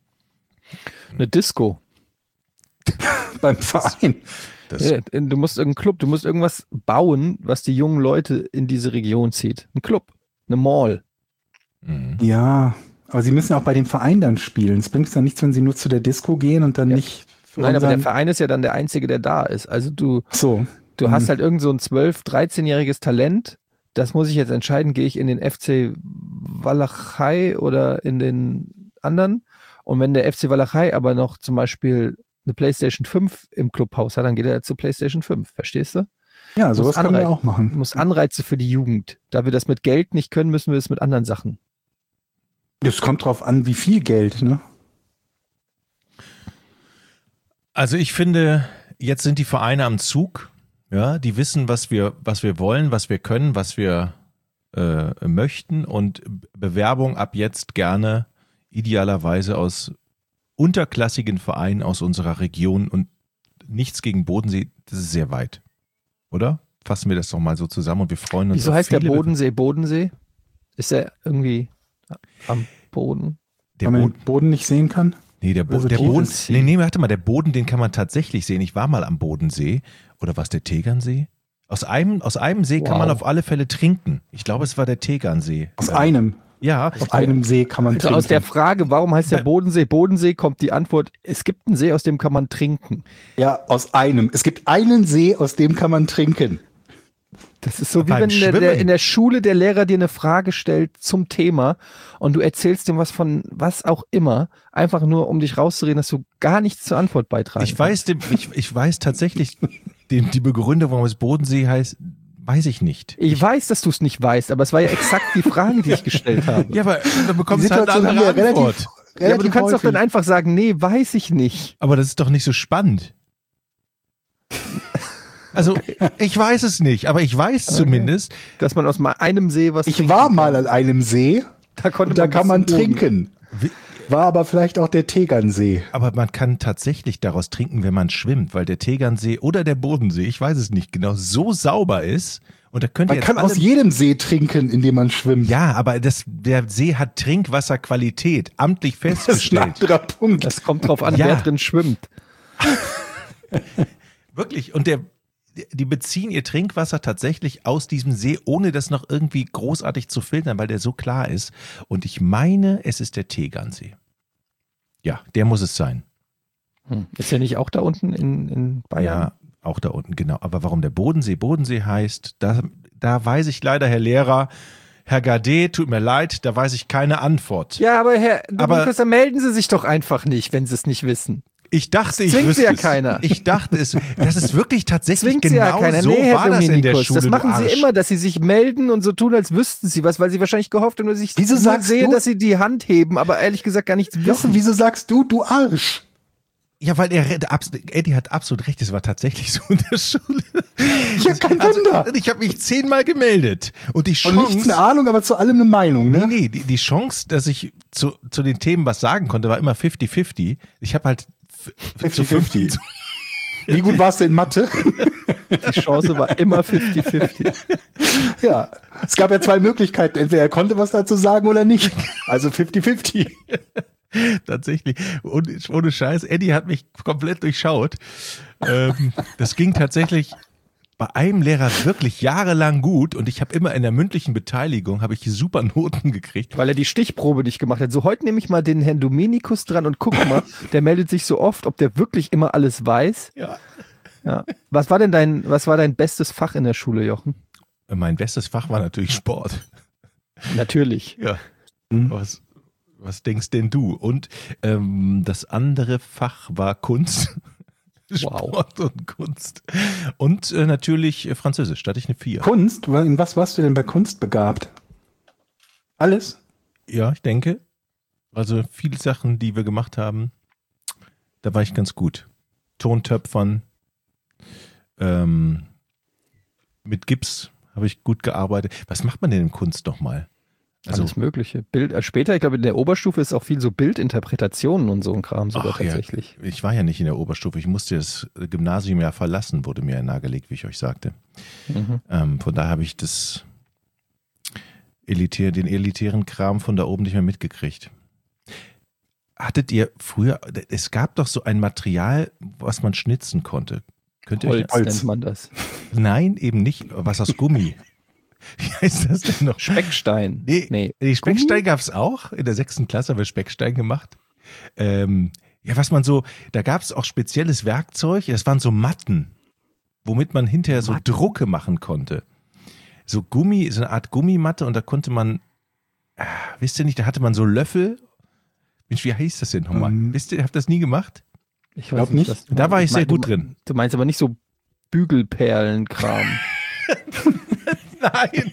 Eine Disco. beim Verein? Das, Ja, du musst irgendeinen Club, du musst irgendwas bauen, was die jungen Leute in diese Region zieht. Ein Club, eine Mall. Mhm. Ja, aber sie müssen ja auch bei dem Verein dann spielen. Es bringt dann nichts, wenn sie nur zu der Disco gehen und dann Ja. nicht für Nein, aber der unseren- Verein ist ja dann der Einzige, der da ist. Also du, So. du Mhm. hast halt irgend so ein zwölf-, dreizehnjähriges Talent. Das muss ich jetzt entscheiden, gehe ich in den F C Walachei oder in den anderen. Und wenn der F C Walachei aber noch zum Beispiel eine PlayStation fünf im Clubhaus hat, dann geht er zur PlayStation fünf. Verstehst du? Ja, sowas können wir Anreiz- auch machen. Du musst Anreize für die Jugend. Da wir das mit Geld nicht können, müssen wir es mit anderen Sachen. Es kommt drauf an, wie viel Geld, ne? Also ich finde, jetzt sind die Vereine am Zug. Ja, die wissen, was wir, was wir wollen, was wir können, was wir äh, möchten, und Bewerbung ab jetzt gerne idealerweise aus unterklassigen Vereinen aus unserer Region, und nichts gegen Bodensee, das ist sehr weit, oder? Fassen wir das doch mal so zusammen und wir freuen uns. Wieso auf heißt der viele Bodensee Bodensee? Ist der irgendwie am Boden? Der Wenn man Boden, den Boden nicht sehen kann. nee, der, Bo Also der Boden, Bodensee. nee, nee, warte mal, der Boden, den kann man tatsächlich sehen. Ich war mal am Bodensee, oder war es der Tegernsee? Aus einem, aus einem See kann Wow. man auf alle Fälle trinken. Ich glaube, es war der Tegernsee. Aus einem. Ja, Aus einem See kann man Also trinken. aus der Frage, warum heißt der Bodensee Bodensee, kommt die Antwort, es gibt einen See, aus dem kann man trinken. Ja, aus einem. Es gibt einen See, aus dem kann man trinken. Das ist so wie Beim wenn in der, der, Schwimmen. in der Schule der Lehrer dir eine Frage stellt zum Thema und du erzählst ihm was von was auch immer, einfach nur um dich rauszureden, dass du gar nichts zur Antwort beitragen ich weiß, dem, ich, ich weiß tatsächlich den, die Begründung, warum es Bodensee heißt, weiß ich nicht. Ich weiß, dass du es nicht weißt, aber es war ja exakt die Frage, die ich gestellt habe. Ja, aber dann bekommst Die du halt eine Situation haben andere wir Antwort. relativ, relativ Ja, aber du kannst doch häufig. dann einfach sagen, nee, weiß ich nicht. Aber das ist doch nicht so spannend. Also, ich weiß es nicht, aber ich weiß zumindest, Dass man aus mal einem See was Ich trinken war kann. mal an einem See Da konnte und da man kann bis man zum Boden. trinken. Wie- War aber vielleicht auch der Tegernsee. aber man kann tatsächlich daraus trinken, wenn man schwimmt, weil der Tegernsee oder der Bodensee, ich weiß es nicht genau, so sauber ist. Und da könnt ihr Man jetzt kann alle, aus jedem See trinken, in dem man schwimmt. ja, aber das, der See hat Trinkwasserqualität, amtlich Das ist ein festgestellt. anderer Punkt. Das kommt drauf an, Ja. wer drin schwimmt. Wirklich. Und der, die beziehen ihr Trinkwasser tatsächlich aus diesem See, ohne das noch irgendwie großartig zu filtern, weil der so klar ist. Und ich meine, es ist der Tegernsee. Ja, der muss es sein. Hm. Ist ja nicht auch da unten in, in Bayern? Ja, auch da unten, genau. Aber warum der Bodensee Bodensee heißt, da, da weiß ich leider, Herr Lehrer, Herr Gade, tut mir leid, da weiß ich keine Antwort. Ja, aber Herr Aber- Dominikus, dann melden Sie sich doch einfach nicht, wenn Sie es nicht wissen. Ich dachte, ich Zwingt wüsste sie ja es. keiner. Ich dachte es. Das ist wirklich tatsächlich Zwingt Sie genau ja keiner. so Nee, Herr war das in der Dominikus, Schule. das machen du Sie Arsch. immer, dass Sie sich melden und so tun, als wüssten Sie was, weil Sie wahrscheinlich gehofft haben, dass ich Wieso nur sagst sehe, du- dass Sie die Hand heben, aber ehrlich gesagt gar nichts Jochen, wissen. wieso sagst du, du Arsch? Ja, weil er abs- Eddie hat absolut recht, es war tatsächlich so in der Schule. Ja, kein Wunder. Also, ich habe mich zehnmal gemeldet und die Und nichts Chance, eine Ahnung, aber zu allem eine Meinung, nee, ne? nee, die, die Chance, dass ich zu, zu den Themen was sagen konnte, war immer fifty fifty. Ich habe halt f- zu fifty fifty. fünf- Wie gut warst du in Mathe? Die Chance war immer fünfzig fünfzig. Ja, es gab ja zwei Möglichkeiten. Entweder er konnte was dazu sagen oder nicht. Also fünfzig fünfzig. Tatsächlich. Und ohne Scheiß, Eddie hat mich komplett durchschaut. Ähm, das ging tatsächlich bei einem Lehrer wirklich jahrelang gut und ich habe immer in der mündlichen Beteiligung habe ich super Noten gekriegt. Weil er die Stichprobe nicht gemacht hat. So, heute nehme ich mal den Herrn Dominikus dran und guck mal, der meldet sich so oft, ob der wirklich immer alles weiß. Ja. Ja. Was war denn dein, was war dein bestes Fach in der Schule, Jochen? Mein bestes Fach war natürlich Sport. Natürlich. Ja. Was, was denkst denn du? Und ähm, das andere Fach war Kunst. Wow. Sport und Kunst. Und äh, natürlich äh, Französisch, da hatte ich eine vier. Kunst? In was warst du denn bei Kunst begabt? Alles? Ja, ich denke. Also viele Sachen, die wir gemacht haben, da war ich ganz gut. Tontöpfern, ähm, mit Gips habe ich gut gearbeitet. Was macht man denn in Kunst nochmal? Also, Alles Mögliche. Bild, äh, später, ich glaube, in der Oberstufe ist auch viel so Bildinterpretationen und so ein Kram sogar ach, tatsächlich. Ja, ich war ja nicht in der Oberstufe. Ich musste das Gymnasium ja verlassen, wurde mir nahegelegt, wie ich euch sagte. Mhm. Ähm, von daher habe ich das elitär, den elitären Kram von da oben nicht mehr mitgekriegt. Hattet ihr früher, es gab doch so ein Material, was man schnitzen konnte. Könnt ihr Holz, euch, nennt man das. Nein, eben nicht. Was aus Gummi? Wie heißt das denn noch? Speckstein. Nee, Nee. nee Speckstein gab es auch. In der sechsten Klasse haben wir Speckstein gemacht. Ähm, ja, was man so, da gab es auch spezielles Werkzeug. Das waren so Matten, womit man hinterher so Matten? Drucke machen konnte. So Gummi, so eine Art Gummimatte und da konnte man, ah, wisst ihr nicht, da hatte man so Löffel. Mensch, wie heißt das denn nochmal? Ähm. Wisst ihr, habt ihr das nie gemacht? Ich Glaub nicht. was du Da meinst. war ich Ich sehr mein, gut du, drin. Du meinst aber nicht so Bügelperlenkram. Nein.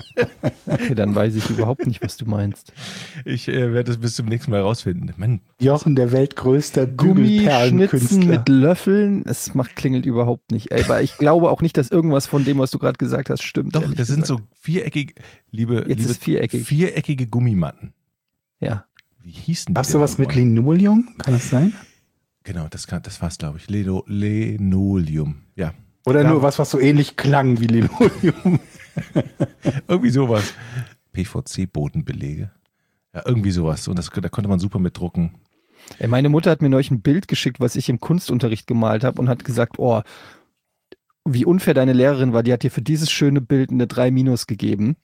Okay, dann weiß ich überhaupt nicht, was du meinst. Ich äh, werde das bis zum nächsten Mal rausfinden. Mann, Jochen, der weltgrößte Gummischnitzen Bügelperlenkünstler. mit Löffeln, es macht klingelt überhaupt nicht. Ey, aber ich glaube auch nicht, dass irgendwas von dem, was du gerade gesagt hast, stimmt. doch, ehrlich das sind gesagt. so viereckige, liebe, Jetzt liebe ist viereckig. viereckige Gummimatten. Ja. Wie hießen die? Hast denn du was mit nochmal? Linoleum? Kann das sein? Genau, das, kann, das war's, glaube ich. Leno, Linoleum. Ja. Oder Ja. nur was, was so ähnlich klang wie Linoleum? Irgendwie sowas. P V C-Bodenbelege. Ja, irgendwie sowas. Und das, da konnte man super mit drucken. Ey, meine Mutter hat mir neulich ein Bild geschickt, was ich im Kunstunterricht gemalt habe und hat gesagt, oh, wie unfair deine Lehrerin war, die hat dir für dieses schöne Bild eine drei minus gegeben.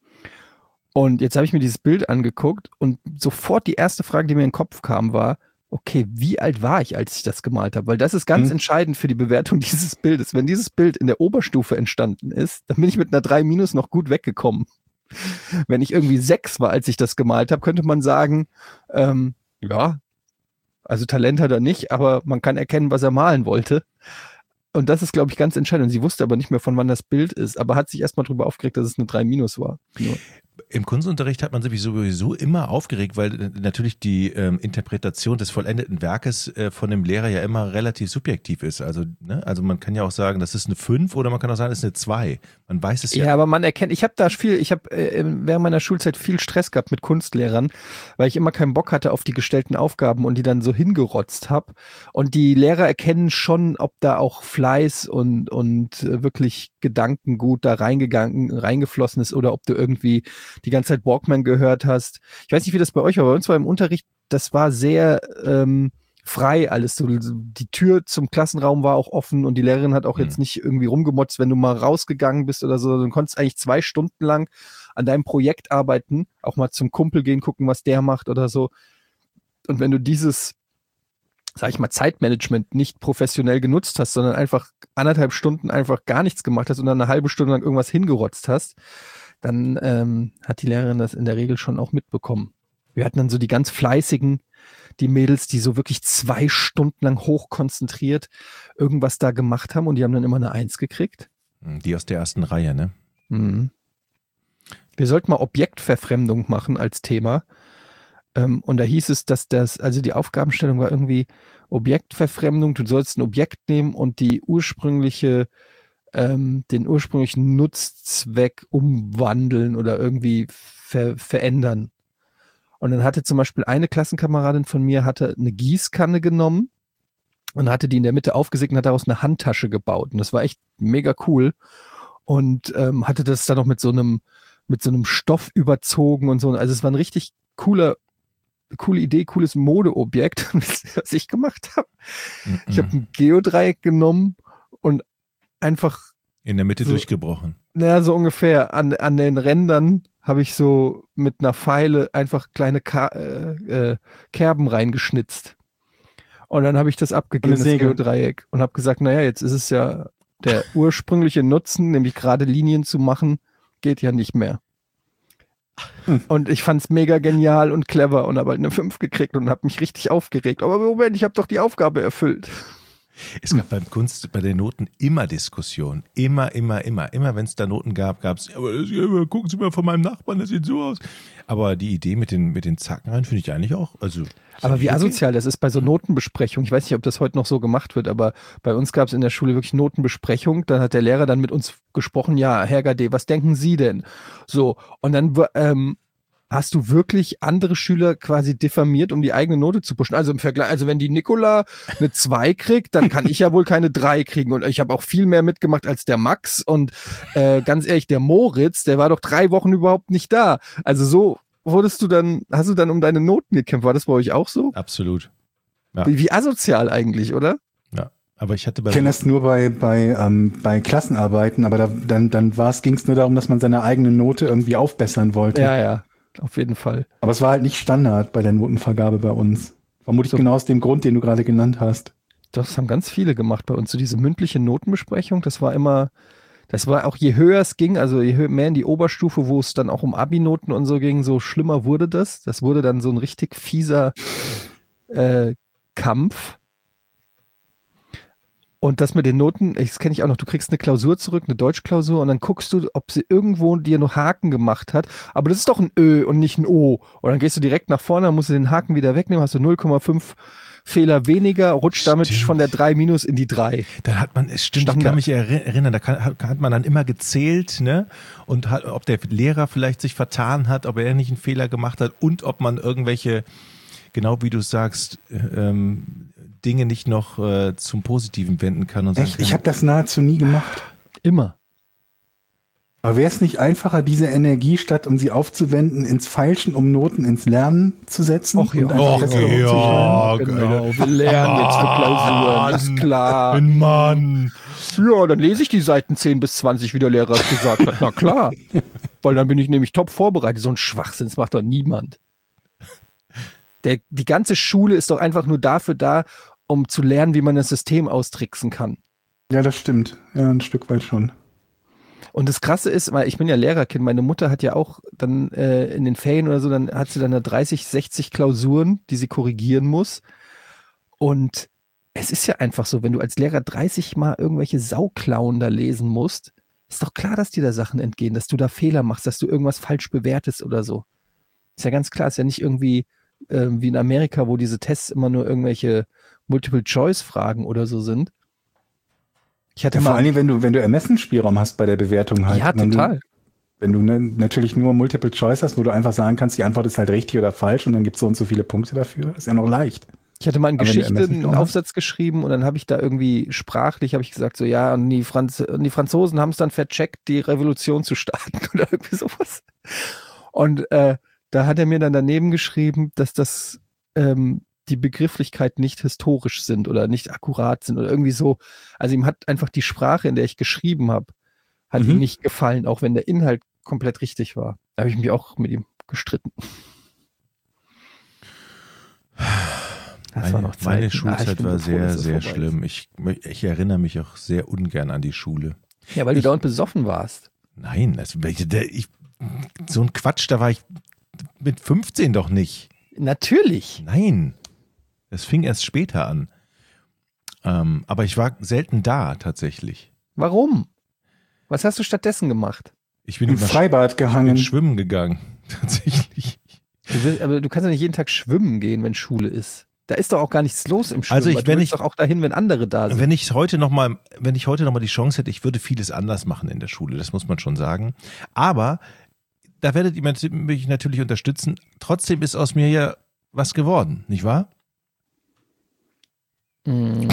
Und jetzt habe ich mir dieses Bild angeguckt und sofort die erste Frage, die mir in den Kopf kam, war, okay, wie alt war ich, als ich das gemalt habe? Weil das ist ganz Hm. entscheidend für die Bewertung dieses Bildes. Wenn dieses Bild in der Oberstufe entstanden ist, dann bin ich mit einer drei minus noch gut weggekommen. Wenn ich irgendwie sechs war, als ich das gemalt habe, könnte man sagen, ähm, ja, also Talent hat er nicht, aber man kann erkennen, was er malen wollte. Und das ist, glaube ich, ganz entscheidend. Sie wusste aber nicht mehr, von wann das Bild ist, aber hat sich erstmal darüber aufgeregt, dass es eine drei minus war. Nur. Im Kunstunterricht hat man sich sowieso immer aufgeregt, weil äh, natürlich die ähm, Interpretation des vollendeten Werkes äh, von dem Lehrer ja immer relativ subjektiv ist. Also, ne? Also man kann ja auch sagen, das ist eine fünf oder man kann auch sagen, das ist eine zwei. Man weiß es ja. Ja, aber man erkennt, ich habe da viel, ich habe äh, während meiner Schulzeit viel Stress gehabt mit Kunstlehrern, weil ich immer keinen Bock hatte auf die gestellten Aufgaben und die dann so hingerotzt habe. Und die Lehrer erkennen schon, ob da auch Fleiß und, und äh, wirklich Gedankengut da reingegangen, reingeflossen ist oder ob du irgendwie die ganze Zeit Walkman gehört hast. Ich weiß nicht, wie das bei euch war, bei uns war im Unterricht, das war sehr ähm, frei alles. So, die Tür zum Klassenraum war auch offen und die Lehrerin hat auch Mhm. jetzt nicht irgendwie rumgemotzt, wenn du mal rausgegangen bist oder so. Du konntest eigentlich zwei Stunden lang an deinem Projekt arbeiten, auch mal zum Kumpel gehen, gucken, was der macht oder so. Und wenn du dieses, sag ich mal, Zeitmanagement nicht professionell genutzt hast, sondern einfach anderthalb Stunden einfach gar nichts gemacht hast und dann eine halbe Stunde lang irgendwas hingerotzt hast, dann ähm, hat die Lehrerin das in der Regel schon auch mitbekommen. Wir hatten dann so die ganz fleißigen, die Mädels, die so wirklich zwei Stunden lang hochkonzentriert irgendwas da gemacht haben und die haben dann immer eine Eins gekriegt. Die aus der ersten Reihe, ne? Mhm. Wir sollten mal Objektverfremdung machen als Thema. Ähm, und da hieß es, dass das, also die Aufgabenstellung war irgendwie Objektverfremdung. Du sollst ein Objekt nehmen und die ursprüngliche ähm, den ursprünglichen Nutzzweck umwandeln oder irgendwie ver verändern. Und dann hatte zum Beispiel eine Klassenkameradin von mir hatte eine Gießkanne genommen und hatte die in der Mitte aufgesägt und hat daraus eine Handtasche gebaut. Und das war echt mega cool. Und ähm, hatte das dann noch mit so einem, mit so einem Stoff überzogen und so. Also es war ein richtig cooler, coole Idee, cooles Modeobjekt, was ich gemacht habe. Mhm. Ich habe ein Geodreieck genommen und einfach in der Mitte so, durchgebrochen. Naja, so ungefähr. An, an den Rändern habe ich so mit einer Feile einfach kleine Ka- äh, äh, Kerben reingeschnitzt. Und dann habe ich das abgegeben, das Geodreieck, und habe gesagt, naja, jetzt ist es ja der ursprüngliche Nutzen, nämlich gerade Linien zu machen, geht ja nicht mehr. Hm. Und ich fand es mega genial und clever und habe halt eine fünf gekriegt und habe mich richtig aufgeregt. Aber Moment, ich habe doch die Aufgabe erfüllt. Es gab beim Kunst, bei den Noten immer Diskussionen. Immer, immer, immer. Immer wenn es da Noten gab, gab es, aber das, gucken Sie mal von meinem Nachbarn, das sieht so aus. Aber die Idee mit den, mit den Zacken rein finde ich eigentlich auch. Also, aber wie okay. asozial das ist bei so Notenbesprechungen. Ich weiß nicht, ob das heute noch so gemacht wird, aber bei uns gab es in der Schule wirklich Notenbesprechung. Dann hat der Lehrer dann mit uns gesprochen, ja, Herr Gade, was denken Sie denn? So, und dann ähm, hast du wirklich andere Schüler quasi diffamiert, um die eigene Note zu pushen? Also im Vergleich, also wenn die Nicola eine zwei kriegt, dann kann ich ja wohl keine drei kriegen. Und ich habe auch viel mehr mitgemacht als der Max. Und äh, ganz ehrlich, der Moritz, der war doch drei Wochen überhaupt nicht da. Also so wurdest du dann, hast du dann um deine Noten gekämpft? War das bei euch auch so? Absolut. Ja. Wie, wie asozial eigentlich, oder? Ja, aber ich hatte bei... Ich kenne das nur bei, bei, ähm, bei Klassenarbeiten, aber da, dann, dann ging es nur darum, dass man seine eigene Note irgendwie aufbessern wollte. Ja, ja. Auf jeden Fall. Aber es war halt nicht Standard bei der Notenvergabe bei uns. Vermutlich so. Genau aus dem Grund, den du gerade genannt hast. Das haben ganz viele gemacht bei uns. So diese mündliche Notenbesprechung, das war immer, das war auch, je höher es ging, also je höher, mehr in die Oberstufe, wo es dann auch um Abi-Noten und so ging, so schlimmer wurde das. Das wurde dann so ein richtig fieser äh, Kampf. Und das mit den Noten, das kenne ich auch noch, du kriegst eine Klausur zurück, eine Deutschklausur, und dann guckst du, ob sie irgendwo dir noch Haken gemacht hat. Aber das ist doch ein Ö und nicht ein O. Und dann gehst du direkt nach vorne, dann musst du den Haken wieder wegnehmen, hast du null Komma fünf Fehler weniger, rutscht stimmt. damit von der drei minus in die drei. Dann hat man, es stimmt, Standard. Ich kann mich erinnern, da kann, hat man dann immer gezählt, ne? Und hat, ob der Lehrer vielleicht sich vertan hat, ob er nicht einen Fehler gemacht hat und ob man irgendwelche, genau wie du sagst, ähm, Dinge nicht noch äh, zum Positiven wenden kann. Und Echt? Sagen, ich habe das nahezu nie gemacht. Immer. Aber wäre es nicht einfacher, diese Energie, statt um sie aufzuwenden, ins Feilschen, um Noten ins Lernen zu setzen? Och, ja, und Och, ja genau. Wir lernen jetzt für Klausuren, ist klar. Mann. Ja, dann lese ich die Seiten zehn bis zwanzig, wie der Lehrer es gesagt hat. Na klar. Weil dann bin ich nämlich top vorbereitet. So ein Schwachsinn, das macht doch niemand. Der, die ganze Schule ist doch einfach nur dafür da, um zu lernen, wie man das System austricksen kann. Ja, das stimmt. Ja, ein Stück weit schon. Und das Krasse ist, weil ich bin ja Lehrerkind, meine Mutter hat ja auch dann äh, in den Ferien oder so, dann hat sie dann dreißig, sechzig Klausuren, die sie korrigieren muss. Und es ist ja einfach so, wenn du als Lehrer dreißig Mal irgendwelche Sauklauen da lesen musst, ist doch klar, dass dir da Sachen entgehen, dass du da Fehler machst, dass du irgendwas falsch bewertest oder so. Ist ja ganz klar, ist ja nicht irgendwie äh, wie in Amerika, wo diese Tests immer nur irgendwelche Multiple-Choice-Fragen oder so sind. Ich hatte ja, mal, vor allem, wenn du, wenn du Ermessensspielraum hast bei der Bewertung halt. Ja, wenn total. Du, wenn du ne, natürlich nur Multiple Choice hast, wo du einfach sagen kannst, die Antwort ist halt richtig oder falsch und dann gibt es so und so viele Punkte dafür, ist ja noch leicht. Ich hatte mal in Aber Geschichte einen Aufsatz geschrieben und dann habe ich da irgendwie sprachlich, habe ich gesagt, so ja, und die, Franz und die Franzosen haben es dann vercheckt, die Revolution zu starten oder irgendwie sowas. Und äh, da hat er mir dann daneben geschrieben, dass das ähm, die Begrifflichkeiten nicht historisch sind oder nicht akkurat sind oder irgendwie so. Also ihm hat einfach die Sprache, in der ich geschrieben habe, hat Mhm. ihm nicht gefallen, auch wenn der Inhalt komplett richtig war. Da habe ich mich auch mit ihm gestritten. Das Meine, war noch Zeit. meine Ah, Schulzeit ich bin war so froh, sehr, dass es sehr vorbei schlimm. Ich, ich erinnere mich auch sehr ungern an die Schule. ist. Ja, weil du Ich- dauernd besoffen warst. Nein, das, der, ich, so ein Quatsch, da war ich mit fünfzehn doch nicht. Natürlich. Nein, das fing erst später an. Ähm, aber ich war selten da tatsächlich. Warum? Was hast du stattdessen gemacht? Ich bin Im immer Freibad sch- gehangen. schwimmen gegangen, tatsächlich. Du willst, aber du kannst ja nicht jeden Tag schwimmen gehen, wenn Schule ist. Da ist doch auch gar nichts los im Schwimmen. Also ich- Du wenn willst ich- doch auch dahin, wenn andere da sind. Wenn ich heute noch mal, wenn ich heute noch mal die Chance hätte, ich würde vieles anders machen in der Schule, das muss man schon sagen. Aber da werdet ihr mich natürlich unterstützen. Trotzdem ist aus mir ja was geworden, nicht wahr? Mm.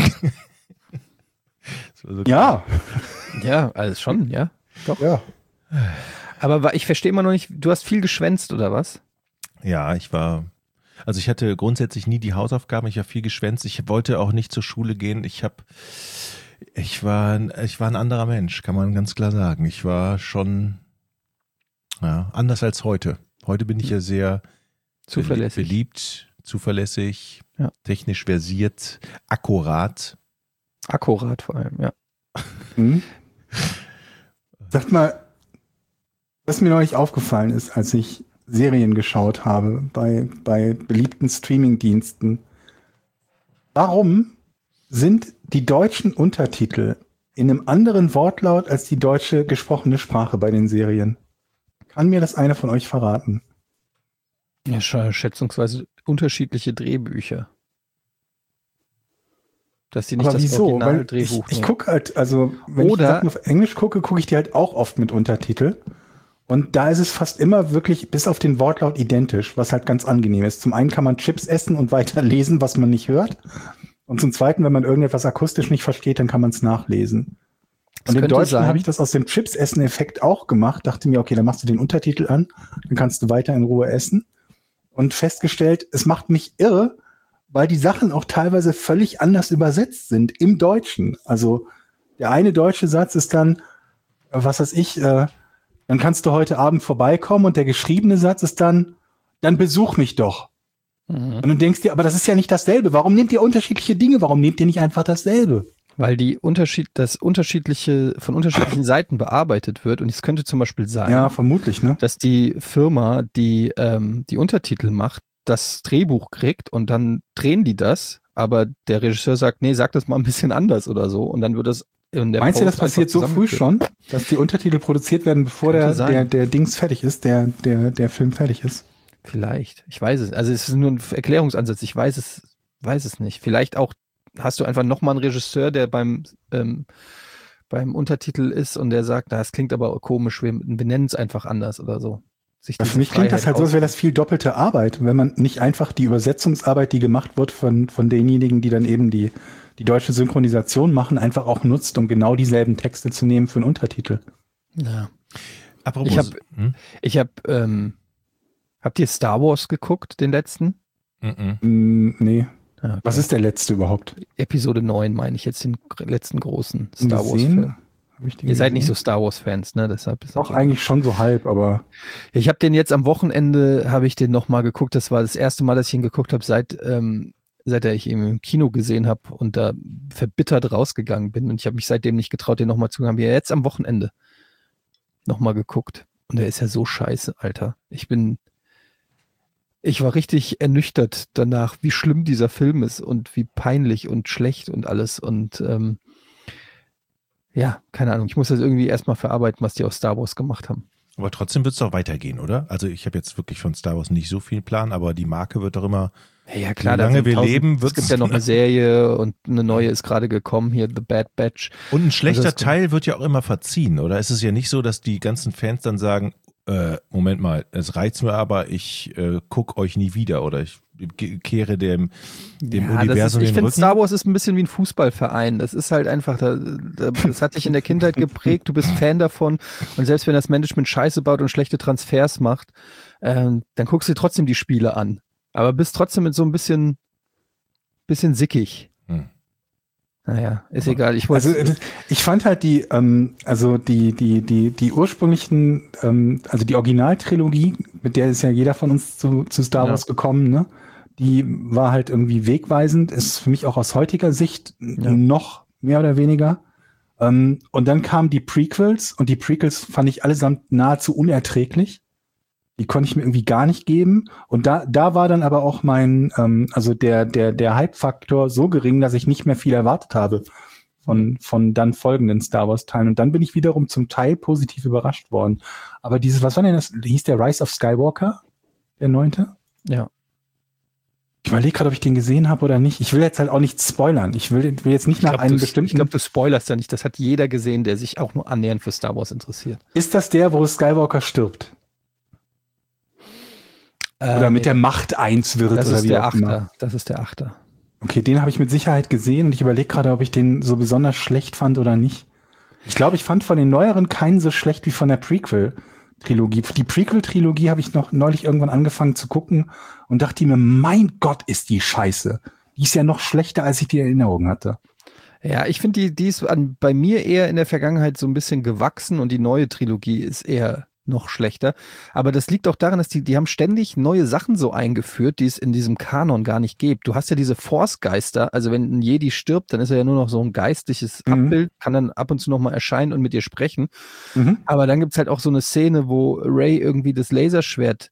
So Ja. Ja, also schon, ja. Doch. Ja. Aber wa- ich verstehe immer noch nicht, du hast viel geschwänzt, oder was? Ja, ich war, also ich hatte grundsätzlich nie die Hausaufgaben, ich habe viel geschwänzt, ich wollte auch nicht zur Schule gehen, ich habe, ich war, ich war ein anderer Mensch, kann man ganz klar sagen. Ich war schon, ja, anders als heute. Heute bin ich ja sehr Zuverlässig. beliebt, zuverlässig, Ja. technisch versiert, akkurat. Akkurat vor allem, ja. Hm? Sag mal, was mir neulich aufgefallen ist, als ich Serien geschaut habe bei, bei beliebten Streamingdiensten. Warum sind die deutschen Untertitel in einem anderen Wortlaut als die deutsche gesprochene Sprache bei den Serien? Kann mir das einer von euch verraten? Ja, sch- schätzungsweise unterschiedliche Drehbücher. Dass die nicht Aber das wieso? Weil ich, Originaldrehbuch ich nehmen. gucke halt, also wenn Oder- ich Sachen auf Englisch gucke, gucke ich die halt auch oft mit Untertitel. Und da ist es fast immer wirklich bis auf den Wortlaut identisch, was halt ganz angenehm ist. Zum einen kann man Chips essen und weiter lesen, was man nicht hört. Und zum zweiten, wenn man irgendetwas akustisch nicht versteht, dann kann man es nachlesen. Das Und im könnte Deutschen sein. habe ich das aus dem Chips-Essen-Effekt auch gemacht. Dachte mir, okay, dann machst du den Untertitel an, dann kannst du weiter in Ruhe essen. Und festgestellt, es macht mich irre, weil die Sachen auch teilweise völlig anders übersetzt sind im Deutschen. Also der eine deutsche Satz ist dann, äh, was weiß ich, äh, dann kannst du heute Abend vorbeikommen, und der geschriebene Satz ist dann, dann besuch mich doch. Mhm. Und du denkst dir, aber das ist ja nicht dasselbe. Warum nehmt ihr unterschiedliche Dinge? Warum nehmt ihr nicht einfach dasselbe? Weil die Unterschied, das unterschiedliche, von unterschiedlichen Seiten bearbeitet wird. Und es könnte zum Beispiel sein, Ja, vermutlich, ne? dass die Firma, die ähm, die Untertitel macht, das Drehbuch kriegt und dann drehen die das, aber der Regisseur sagt, nee, sag das mal ein bisschen anders oder so, und dann wird das in der Meinst du, das Post passiert einfach so früh zusammengeführt. schon, dass die Untertitel produziert werden, bevor Könnte der, sein. der, der Dings fertig ist, der, der, der Film fertig ist? Vielleicht. Ich weiß es. Also es ist nur ein Erklärungsansatz. Ich weiß es, weiß es nicht. Vielleicht auch hast du einfach nochmal einen Regisseur, der beim, ähm, beim Untertitel ist und der sagt, das klingt aber komisch, wir, wir nennen es einfach anders oder so. Sich Für diese mich klingt das Freiheit halt so, als wäre das viel doppelte Arbeit, wenn man nicht einfach die Übersetzungsarbeit, die gemacht wird von, von denjenigen, die dann eben die, die deutsche Synchronisation machen, einfach auch nutzt, um genau dieselben Texte zu nehmen für einen Untertitel. Ja. Apropos, Ich hab- hm? Ich habe, ähm, habt ihr Star Wars geguckt, den letzten? Mhm. Mm, nee. Ja, okay. Was ist der letzte überhaupt? Episode neun, meine ich jetzt, den gr- letzten großen Star Wars Gesehen? Film. Hab ich den Ihr seid nicht so gesehen? Star Wars Fans, ne? Deshalb ist Doch, auch eigentlich schon so halb, aber Ich habe den jetzt am Wochenende, habe ich den nochmal geguckt. Das war das erste Mal, dass ich ihn geguckt habe, seit, ähm, seit ich ihn im Kino gesehen habe und da verbittert rausgegangen bin. Und ich habe mich seitdem nicht getraut, den nochmal zu haben. Ja, jetzt am Wochenende nochmal geguckt. Und der ist ja so scheiße, Alter. Ich bin, ich war richtig ernüchtert danach, wie schlimm dieser Film ist und wie peinlich und schlecht und alles. Und ähm, ja, keine Ahnung. Ich muss das irgendwie erstmal verarbeiten, was die aus Star Wars gemacht haben. Aber trotzdem wird es doch weitergehen, oder? Also ich habe jetzt wirklich von Star Wars nicht so viel Plan, aber die Marke wird doch immer, Ja, ja klar, Wie da lange sind wir tausend- leben, es wird's- gibt ja noch eine Serie und eine neue ist gerade gekommen, hier The Bad Batch. und ein schlechter Also das- Teil wird ja auch immer verziehen, oder? Es ist ja nicht so, dass die ganzen Fans dann sagen, äh, Moment mal, es reizt mir aber, ich äh, guck euch nie wieder oder ich ge- kehre dem, dem Ja, das ist, Universum ich den finde, Rücken. Star Wars ist ein bisschen wie ein Fußballverein. Das ist halt einfach, da, da, das hat dich in der Kindheit geprägt, du bist Fan davon und selbst wenn das Management Scheiße baut und schlechte Transfers macht, ähm, dann guckst du dir trotzdem die Spiele an. Aber bist trotzdem mit so ein bisschen, bisschen sickig. Hm. Naja, ist egal. Ich wollte also äh, ich fand halt die, ähm, also die, die, die, die ursprünglichen, ähm, also die Originaltrilogie, mit der ist ja jeder von uns zu, zu Star Ja. Wars gekommen, ne? Die war halt irgendwie wegweisend, ist für mich auch aus heutiger Sicht Ja. noch mehr oder weniger. Ähm, und dann kamen die Prequels und die Prequels fand ich allesamt nahezu unerträglich. Die konnte ich mir irgendwie gar nicht geben. Und da, da war dann aber auch mein, ähm, also der, der, der Hype-Faktor so gering, dass ich nicht mehr viel erwartet habe von, von dann folgenden Star Wars-Teilen. Und dann bin ich wiederum zum Teil positiv überrascht worden. Aber dieses, was war denn das? Hieß der Rise of Skywalker? Der neunte? ja. Ich überlege gerade, ob ich den gesehen habe oder nicht. Ich will jetzt halt auch nicht spoilern. Ich will, will jetzt nicht Ich nach glaube, einem du, bestimmten. ich glaub, du spoilerst ja nicht. Das hat jeder gesehen, der sich auch nur annähernd für Star Wars interessiert. Ist das der, wo Skywalker stirbt? Oder Äh, mit der Macht eins wird? Das oder ist wie der auch immer? Achter. Das ist der Achter. Okay, den habe ich mit Sicherheit gesehen und ich überlege gerade, ob ich den so besonders schlecht fand oder nicht. Ich glaube, ich fand von den neueren keinen so schlecht wie von der Prequel-Trilogie. Die Prequel-Trilogie habe ich noch neulich irgendwann angefangen zu gucken und dachte mir, mein Gott, ist die scheiße. Die ist ja noch schlechter, als ich die in Erinnerung hatte. Ja, ich finde, die, die ist an, bei mir eher in der Vergangenheit so ein bisschen gewachsen und die neue Trilogie ist eher noch schlechter. Aber das liegt auch daran, dass die, die haben ständig neue Sachen so eingeführt, die es in diesem Kanon gar nicht gibt. Du hast ja diese Force-Geister, also wenn ein Jedi stirbt, dann ist er ja nur noch so ein geistliches Mhm. Abbild, kann dann ab und zu nochmal erscheinen und mit dir sprechen. Mhm. Aber dann gibt's halt auch so eine Szene, wo Rey irgendwie das Laserschwert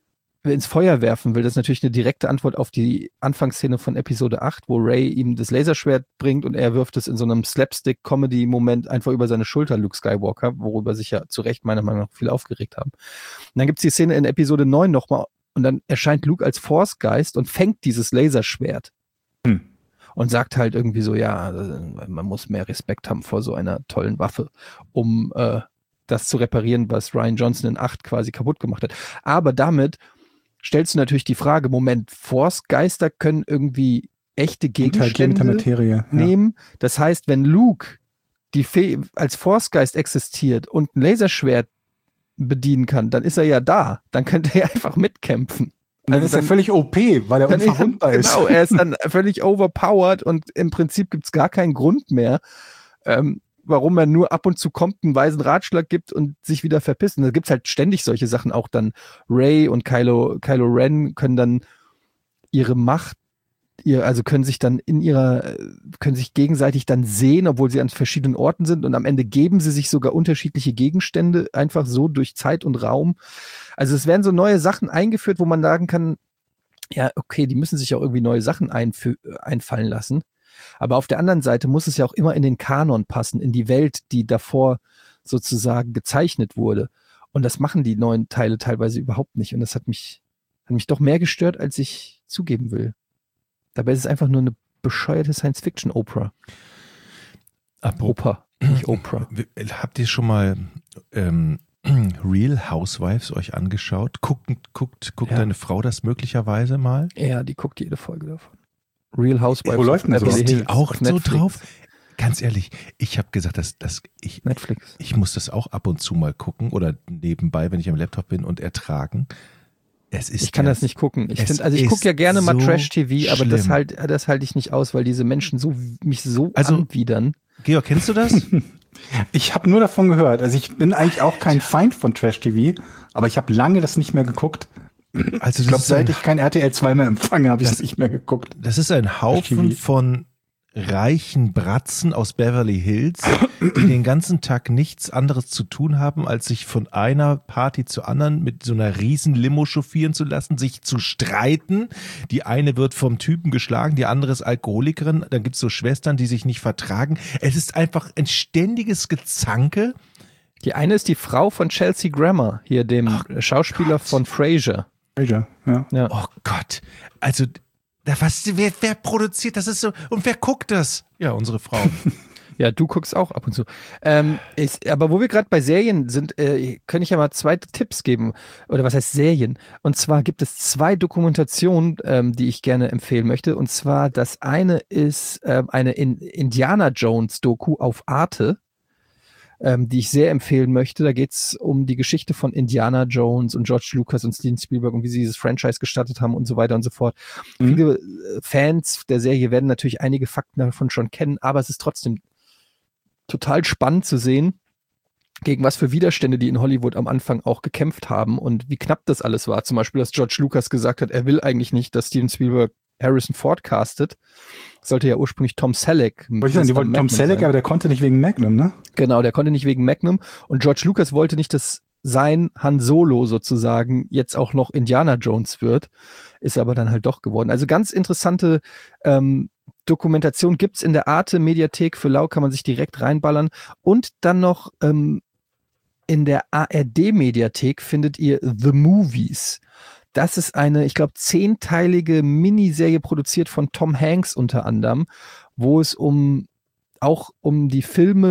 ins Feuer werfen will. Das ist natürlich eine direkte Antwort auf die Anfangsszene von Episode acht, wo Rey ihm das Laserschwert bringt und er wirft es in so einem Slapstick-Comedy-Moment einfach über seine Schulter, Luke Skywalker, worüber sich ja zu Recht meiner Meinung nach viel aufgeregt haben. Und dann gibt's die Szene in Episode neun nochmal und dann erscheint Luke als Force-Geist und fängt dieses Laserschwert. Hm. Und sagt halt irgendwie so, ja, man muss mehr Respekt haben vor so einer tollen Waffe, um äh, das zu reparieren, was Rian Johnson in acht quasi kaputt gemacht hat. Aber damit stellst du natürlich die Frage, Moment, Force-Geister können irgendwie echte Interagieren mit der Gegenstände Materie. Ja. nehmen. Das heißt, wenn Luke die Fee als Force-Geist existiert und ein Laserschwert bedienen kann, dann ist er ja da. Dann könnte er einfach mitkämpfen. Und dann ist er völlig O P, weil er Dann unverwundbar ist. Genau, er ist dann völlig overpowered und im Prinzip gibt es gar keinen Grund mehr, ähm, warum er nur ab und zu kommt, einen weisen Ratschlag gibt und sich wieder verpisst. Und da gibt es halt ständig solche Sachen. Auch dann Rey und Kylo, Kylo Ren können dann ihre Macht, ihr, also können sich dann in ihrer, können sich gegenseitig dann sehen, obwohl sie an verschiedenen Orten sind und am Ende geben sie sich sogar unterschiedliche Gegenstände, einfach so durch Zeit und Raum. Also es werden so neue Sachen eingeführt, wo man sagen kann, ja, okay, die müssen sich auch irgendwie neue Sachen einfü- einfallen lassen. Aber auf der anderen Seite muss es ja auch immer in den Kanon passen, in die Welt, die davor sozusagen gezeichnet wurde. Und das machen die neuen Teile teilweise überhaupt nicht. Und das hat mich, hat mich doch mehr gestört, als ich zugeben will. Dabei ist es einfach nur eine bescheuerte Science-Fiction-Opera. Oper, nicht Oprah. Habt ihr schon mal ähm, Real Housewives euch angeschaut? Guckt, guckt, guckt Ja. deine Frau das möglicherweise mal? Ja, die guckt jede Folge davon. Real Housewives. Wo läuft denn of sowas? Beverly Ist die Hills auch auf so Netflix. drauf? Ganz ehrlich, ich habe gesagt, dass, dass ich, Netflix. ich muss das auch ab und zu mal gucken oder nebenbei, wenn ich am Laptop bin und ertragen. Es ist Ich kann ja, das nicht gucken. Ich es finde, also ich gucke ist ja gerne mal so Trash-T V, aber das schlimm. halt, das halte ich nicht aus, weil diese Menschen so mich so Also- anwidern. Georg, kennst du das? Ich habe nur davon gehört. Also ich bin eigentlich auch kein Feind von Trash-T V, aber ich habe lange das nicht mehr geguckt. Also Ich glaube, das ist ein- seit ich kein R T L zwei mehr empfange, habe ich Das- es nicht mehr geguckt. Das ist ein Haufen T V. von reichen Bratzen aus Beverly Hills, die den ganzen Tag nichts anderes zu tun haben, als sich von einer Party zur anderen mit so einer riesen Limo chauffieren zu lassen, sich zu streiten. Die eine wird vom Typen geschlagen, die andere ist Alkoholikerin. Dann gibt's so Schwestern, die sich nicht vertragen. Es ist einfach ein ständiges Gezanke. Die eine ist die Frau von Chelsea Grammer, hier dem Schauspieler Gott. von Frasier. Frasier, ja. Ja. Oh Gott. Also, da was, wer, wer produziert das? Ist so, und wer guckt das? Ja, unsere Frau. Ja, du guckst auch ab und zu. Ähm, ist, aber wo wir gerade bei Serien sind, äh, kann ich ja mal zwei Tipps geben. Oder was heißt Serien? Und zwar gibt es zwei Dokumentationen, ähm, die ich gerne empfehlen möchte. Und zwar das eine ist ähm, eine in Indiana Jones Doku auf Arte, ähm, die ich sehr empfehlen möchte. Da geht es um die Geschichte von Indiana Jones und George Lucas und Steven Spielberg und wie sie dieses Franchise gestartet haben und so weiter und so fort. Mhm. Viele äh, Fans der Serie werden natürlich einige Fakten davon schon kennen, aber es ist trotzdem total spannend zu sehen, gegen was für Widerstände die in Hollywood am Anfang auch gekämpft haben und wie knapp das alles war. Zum Beispiel, dass George Lucas gesagt hat, er will eigentlich nicht, dass Steven Spielberg Harrison Ford castet. Sollte ja ursprünglich Tom Selleck. Wollte ich sagen, die wollten Tom Selleck, sein. aber der konnte nicht wegen Magnum, ne? Genau, der konnte nicht wegen Magnum. Und George Lucas wollte nicht, dass sein Han Solo sozusagen jetzt auch noch Indiana Jones wird. Ist aber dann halt doch geworden. Also ganz interessante ähm, Dokumentation gibt's in der Arte-Mediathek. Für lau kann man sich direkt reinballern. Und dann noch ähm, in der A R D-Mediathek findet ihr The Movies. Das ist eine, ich glaube, zehnteilige Miniserie produziert von Tom Hanks unter anderem, wo es um auch um die Filme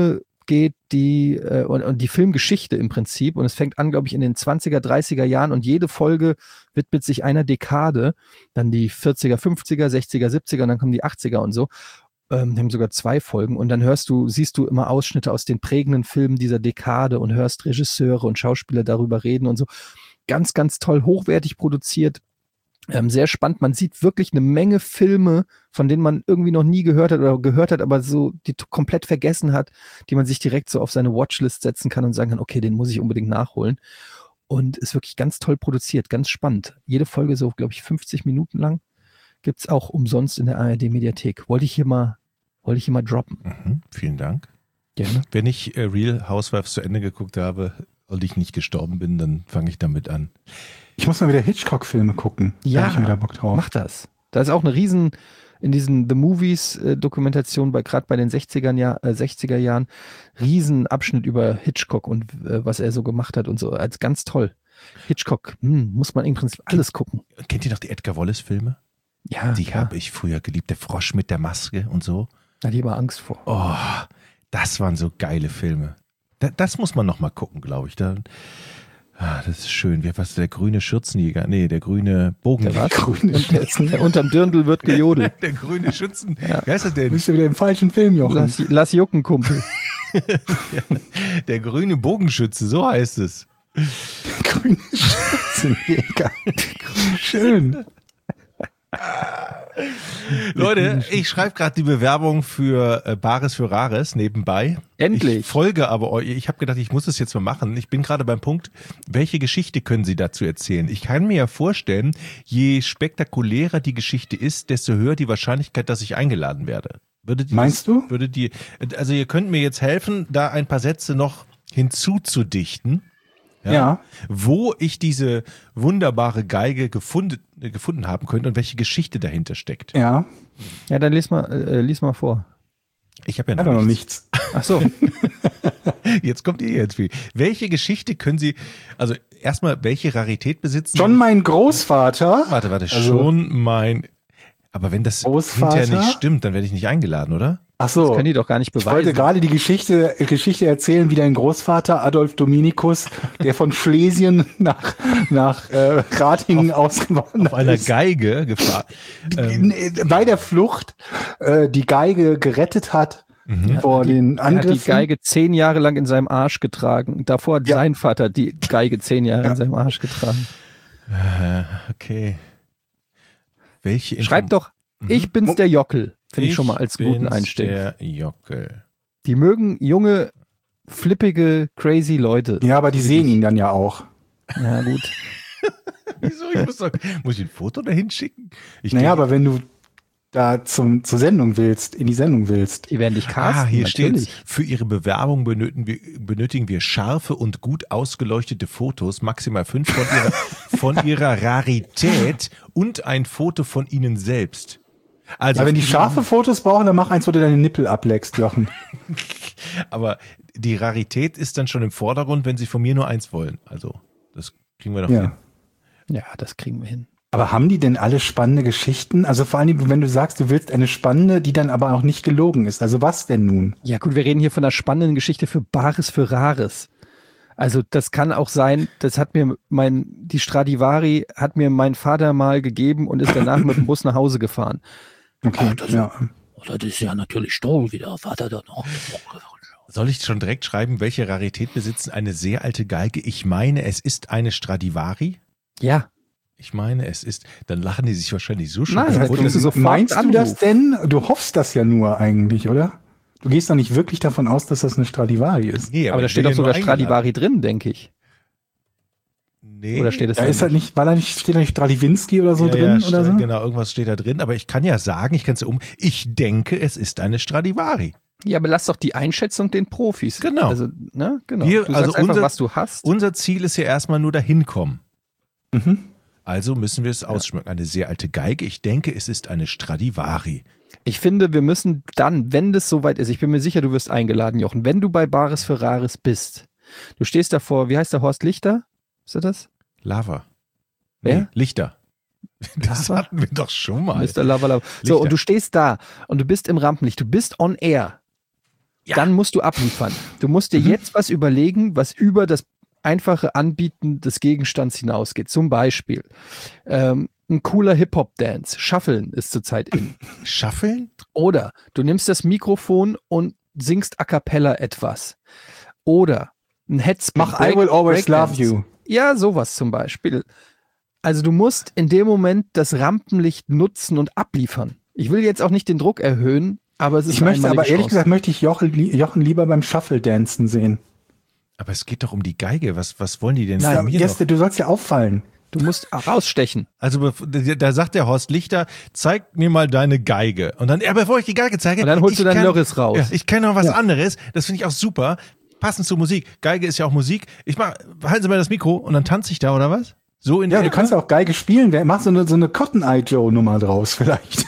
geht die äh, und, und die Filmgeschichte im Prinzip und es fängt an, glaube ich, in den zwanziger, dreißiger Jahren und jede Folge widmet sich einer Dekade, dann die vierziger, fünfziger, sechziger, siebziger und dann kommen die achtziger und so. Ähm, haben sogar zwei Folgen und dann hörst du, siehst du immer Ausschnitte aus den prägenden Filmen dieser Dekade und hörst Regisseure und Schauspieler darüber reden und so. Ganz, ganz toll, hochwertig produziert. Ähm, sehr spannend. Man sieht wirklich eine Menge Filme, von denen man irgendwie noch nie gehört hat oder gehört hat, aber so die t- komplett vergessen hat, die man sich direkt so auf seine Watchlist setzen kann und sagen kann, okay, den muss ich unbedingt nachholen. Und ist wirklich ganz toll produziert, ganz spannend. Jede Folge so, glaube ich, fünfzig Minuten lang. Gibt's auch umsonst in der A R D-Mediathek. Wollte ich hier mal, wollte ich hier mal droppen. Mhm, vielen Dank. Gerne. Wenn ich äh, Real Housewives zu Ende geguckt habe und ich nicht gestorben bin, dann fange ich damit an. Ich muss mal wieder Hitchcock-Filme gucken. Ja, da hab ich wieder Bock drauf. Mach das. Da ist auch eine riesen, in diesen The Movies äh, Dokumentation, bei gerade bei den sechzigern Jahr, äh, sechziger Jahren, riesen Abschnitt über Hitchcock und äh, was er so gemacht hat und so. Als ganz toll. Hitchcock, hm, muss man im Prinzip alles gucken. Kennt ihr noch die Edgar Wallace-Filme? Ja, Die klar. habe ich früher geliebt. Der Frosch mit der Maske und so. Da hatte ich aber Angst vor. Oh, das waren so geile Filme. Da, das muss man noch mal gucken, glaube ich. Da, ah, das ist schön. Wie, was, der grüne Schürzenjäger? Nee, der grüne Bogenjäger. Der was? Und der, unterm Dirndl wird gejodelt. Der grüne Schützen. Ja. Wie heißt das Du denn? bist ja wieder im falschen Film, Jochen. Lass, lass jucken, Kumpel. Der grüne Bogenschütze, so heißt es. Grüne Schürzenjäger. Schön. Leute, ich schreibe gerade die Bewerbung für äh, Bares für Rares nebenbei. Endlich. Ich folge aber euch. Ich habe gedacht, ich muss es jetzt mal machen. Ich bin gerade beim Punkt, welche Geschichte können Sie dazu erzählen? Ich kann mir ja vorstellen, je spektakulärer die Geschichte ist, desto höher die Wahrscheinlichkeit, dass ich eingeladen werde. Würdet ihr Meinst das, du? Würdet ihr, also ihr könnt mir jetzt helfen, da ein paar Sätze noch hinzuzudichten. Ja, Ja. Wo ich diese wunderbare Geige gefunden, äh, gefunden haben könnte und welche Geschichte dahinter steckt. Ja, Ja, dann lies mal, äh, lies mal vor. Ich habe ja hat noch, er noch nichts. nichts. Ach so. Jetzt kommt ihr jetzt viel. Welche Geschichte können Sie, also erstmal, welche Rarität besitzen Schon Sie? mein Großvater. Warte, warte, Also- schon mein, aber wenn das Großvater? hinterher nicht stimmt, dann werde ich nicht eingeladen, oder? Ach so. Können die doch gar nicht Ich wollte beweisen. gerade die Geschichte, Geschichte erzählen, wie dein Großvater Adolf Dominikus, der von Schlesien nach, nach äh, Ratingen ausgewandert Auf einer ist, Geige gefahren. Ähm, bei der Flucht äh, die Geige gerettet hat mhm. vor den Er hat die Angriffen. Geige zehn Jahre lang in seinem Arsch getragen. Davor hat Ja. sein Vater die Geige zehn Jahre Ja. in seinem Arsch getragen. Äh, okay. Welche Info- Schreib doch, Mhm. ich bin's der Jockel. Finde ich Ich schon mal als guten bin's Einstieg. Der Jockel. Die mögen junge, flippige, crazy Leute. Ja, aber die sehen ihn dann ja auch. Ja, gut. Wieso? Ich muss, doch, muss ich ein Foto dahin schicken? Ich Naja, denke- aber wenn du da zum, zur Sendung willst, in die Sendung willst. Die werden dich casten. Ah, hier steht, natürlich. für Ihre Bewerbung benötigen wir, benötigen wir scharfe und gut ausgeleuchtete Fotos, maximal fünf von ihrer, von ihrer Rarität und ein Foto von Ihnen selbst. Also, Aber wenn die scharfe Fotos brauchen, dann mach eins, wo du deine Nippel ableckst, Jochen. aber die Rarität ist dann schon im Vordergrund, wenn Sie von mir nur eins wollen. Also, das kriegen wir doch Ja. hin. Ja, das kriegen wir hin. Aber haben die denn alle spannende Geschichten? Also vor allem, wenn du sagst, du willst eine spannende, die dann aber auch nicht gelogen ist. Also was denn nun? Ja, gut, wir reden hier von einer spannenden Geschichte für Bares für Rares. Also das kann auch sein, das hat mir mein, die Stradivari hat mir mein Vater mal gegeben und ist danach mit dem Bus nach Hause gefahren. Okay, ja. Das ist ja natürlich toll, wie der Vater da noch. Soll ich schon direkt schreiben, welche Rarität besitzen eine sehr alte Geige? Ich meine, es ist eine Stradivari. Ja, Ich meine, es ist, dann lachen die sich wahrscheinlich so schon. Nein, kaputt. das ist sofort Meinst du Anruf. das denn? Du hoffst das ja nur eigentlich, oder? Du gehst doch nicht wirklich davon aus, dass das eine Stradivari ist. Nee, aber da ich steht bin doch ja nur sogar Stradivari drin, denke ich. Nee. Oder steht es Da da ist halt nicht, war da nicht, steht da nicht Stradiwinski oder so ja, drin ja, oder so? Genau, irgendwas steht da drin. Aber ich kann ja sagen, ich kann es ja um, ich denke, es ist eine Stradivari. Ja, aber lass doch die Einschätzung den Profis. Genau. Also, ne, genau. Wir- du also sagst einfach, unser- was du hast. Unser Ziel ist ja erstmal nur dahin kommen. Mhm. Also müssen wir es ausschmücken. Eine sehr alte Geige. Ich denke, es ist eine Stradivari. Ich finde, wir müssen dann, wenn das soweit ist, ich bin mir sicher, du wirst eingeladen, Jochen, wenn du bei Bares für Rares bist, du stehst davor, wie heißt der, Horst Lichter? Ist er das? Lava. Wer? Nee, Lichter. Das Lava? hatten wir doch schon mal. Mister Lava Lava. So, Lichter. und du stehst da und du bist im Rampenlicht, du bist on air. Ja. Dann musst du abliefern. Du musst dir Mhm. jetzt was überlegen, was über das einfache Anbieten des Gegenstands hinausgeht. Zum Beispiel ähm, ein cooler Hip-Hop-Dance. Shuffeln ist zurzeit in. Schaffeln? Oder du nimmst das Mikrofon und singst a cappella etwas. Oder ein Headspin. Mach I Will Always Love Breakdance. You. Ja, sowas zum Beispiel. Also du musst in dem Moment das Rampenlicht nutzen und abliefern. Ich will jetzt auch nicht den Druck erhöhen, aber es ist Ich eine möchte aber einmalige ehrlich Chance. gesagt, möchte ich Jochen, Jochen lieber beim Shuffle-Dancen sehen. Aber es geht doch um die Geige. Was, was wollen die denn Nein, von mir Jeste, noch? du sollst ja auffallen. Du musst rausstechen. Also bev- da sagt der Horst Lichter, zeig mir mal deine Geige. Und dann, ja, bevor ich die Geige zeige, Und dann holst ich du deinen kann- Lörres raus. Ja, ich kenne noch was Ja. anderes. Das finde ich auch super. Passend zur Musik. Geige ist ja auch Musik. Ich mach, halten Sie mal das Mikro und dann tanze ich da, oder was? So in Ja, der du kannst ja auch Geige spielen. Wer macht so eine, so eine Cotton Eye Joe Nummer draus vielleicht?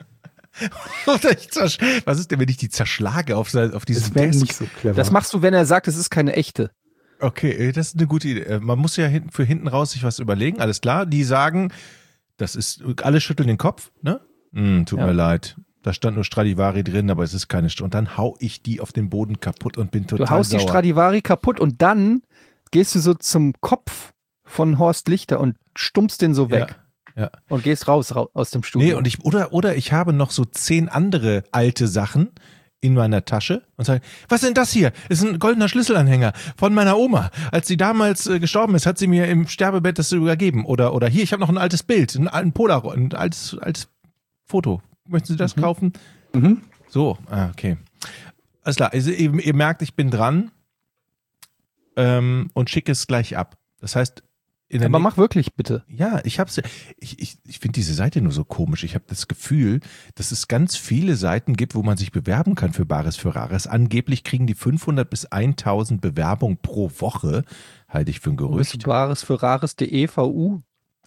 Oder ich zersch- Was ist denn, wenn ich die zerschlage auf, sein- auf diesem Das wäre Desk? nicht so clever. Das machst du, wenn er sagt, es ist keine echte. Okay, äh, das ist eine gute Idee. Äh, Man muss ja hinten, für hinten raus sich was überlegen. Alles klar. Die sagen, das ist, alle schütteln den Kopf, ne? Hm, tut Ja. mir leid. Da stand nur Stradivari drin, aber es ist keine St- Und dann hau ich die auf den Boden kaputt und bin total Du haust sauer. die Stradivari kaputt und dann gehst du so zum Kopf von Horst Lichter und stumpfst den so weg Ja, ja. und gehst raus, raus aus dem Studio. Nee, und ich, oder, oder ich habe noch so zehn andere alte Sachen in meiner Tasche und sage, was ist denn das hier? Ist ein goldener Schlüsselanhänger von meiner Oma. Als sie damals äh, gestorben ist, hat sie mir im Sterbebett das übergeben. Oder, oder hier, ich habe noch ein altes Bild, ein alten Polaroid, ein altes, altes Foto. Möchten Sie das kaufen? Mhm. So, ah, okay. Alles klar, also, ihr, ihr merkt, ich bin dran ähm, und schicke es gleich ab. Das heißt, in der Aber nächsten- mach wirklich bitte. ja, ich hab's. Ich, ich, ich finde diese Seite nur so komisch. Ich habe das Gefühl, dass es ganz viele Seiten gibt, wo man sich bewerben kann für Bares für Rares. Angeblich kriegen die fünfhundert bis tausend Bewerbungen pro Woche. Halte ich für ein Gerücht. Bares für Rares.de V U.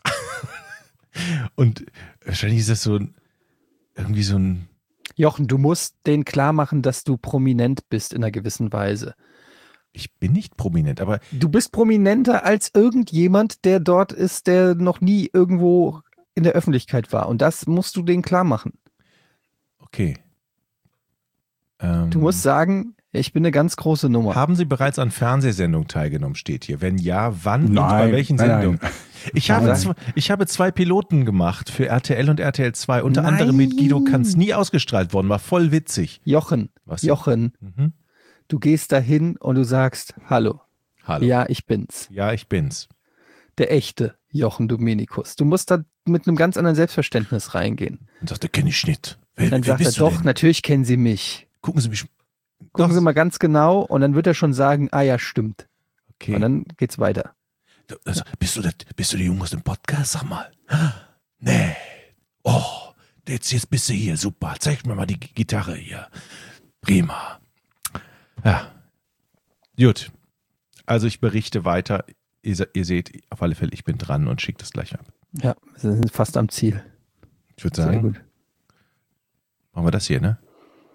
Und wahrscheinlich ist das so ein, irgendwie so ein. Jochen, du musst denen klar machen, dass du prominent bist in einer gewissen Weise. Ich bin nicht prominent, aber Du bist prominenter als irgendjemand, der dort ist, der noch nie irgendwo in der Öffentlichkeit war. Und das musst du denen klar machen. okay. Ähm, Du musst sagen, ich bin eine ganz große Nummer. Haben Sie bereits an Fernsehsendungen teilgenommen, steht hier. Wenn ja, wann und Nein, bei welchen nein, Sendungen? nein. Ich habe, Nein. zwei, ich habe zwei Piloten gemacht für R T L und R T L zwei, unter Nein. anderem mit Guido Kanz, nie ausgestrahlt worden, war voll witzig. Jochen, Was? Jochen, Mhm. du gehst dahin und du sagst, hallo, Hallo. Ja. ja, ich bin's. ja, ich bin's. Der echte Jochen Dominikus. Du musst da mit einem ganz anderen Selbstverständnis reingehen. Und sagte, kenne ich nicht. Wer, Dann wer sagt er, bist du doch, denn? natürlich kennen Sie mich. Gucken Sie mich. Gucken Doch. Sie mal ganz genau und dann wird er schon sagen, ah ja, stimmt. Okay. Und dann geht's weiter. Also, bist, du das, bist du der Junge aus dem Podcast? Sag mal. Nee. Oh, jetzt, jetzt bist du hier. Super. Zeig mir mal die G- Gitarre hier. Prima. Ja. Gut. Also ich berichte weiter. Ihr, se- ihr seht, auf alle Fälle, ich bin dran und schicke das gleich ab. Ja, wir sind fast am Ziel. Ich würde Sehr sagen, gut. machen wir das hier, ne?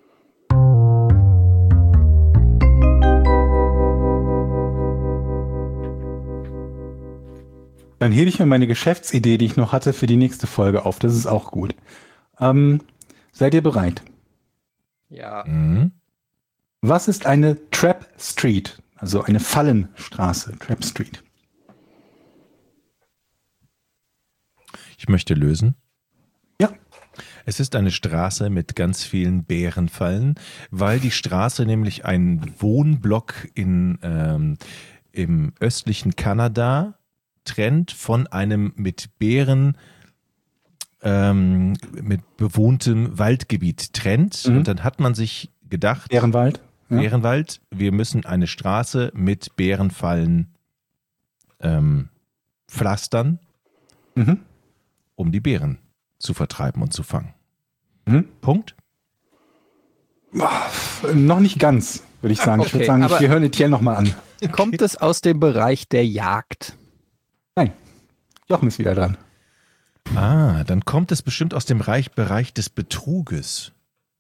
Dann hebe ich mir meine Geschäftsidee, die ich noch hatte, für die nächste Folge auf. Das ist auch gut. Ähm, seid ihr bereit? Ja. Mhm. Was ist eine Trap Street? Also eine Fallenstraße, Trap Street. Ich möchte lösen. Ja. Es ist eine Straße mit ganz vielen Bärenfallen, weil die Straße nämlich einen Wohnblock in, ähm, im östlichen Kanada trennt von einem mit Bären ähm, mit bewohntem Waldgebiet trennt. Mhm. Und dann hat man sich gedacht, Bärenwald. Ja. Bärenwald, wir müssen eine Straße mit Bärenfallen ähm, pflastern, Mhm. um die Bären zu vertreiben und zu fangen. Mhm. Punkt. Äh, Noch nicht ganz, würde ich sagen. ich Okay, würde sagen, aber- wir hören Etienne nochmal an. Kommt es aus dem Bereich der Jagd? Nein, Jochen ist wieder dran. Ah, dann kommt es bestimmt aus dem Reich, Bereich des Betruges.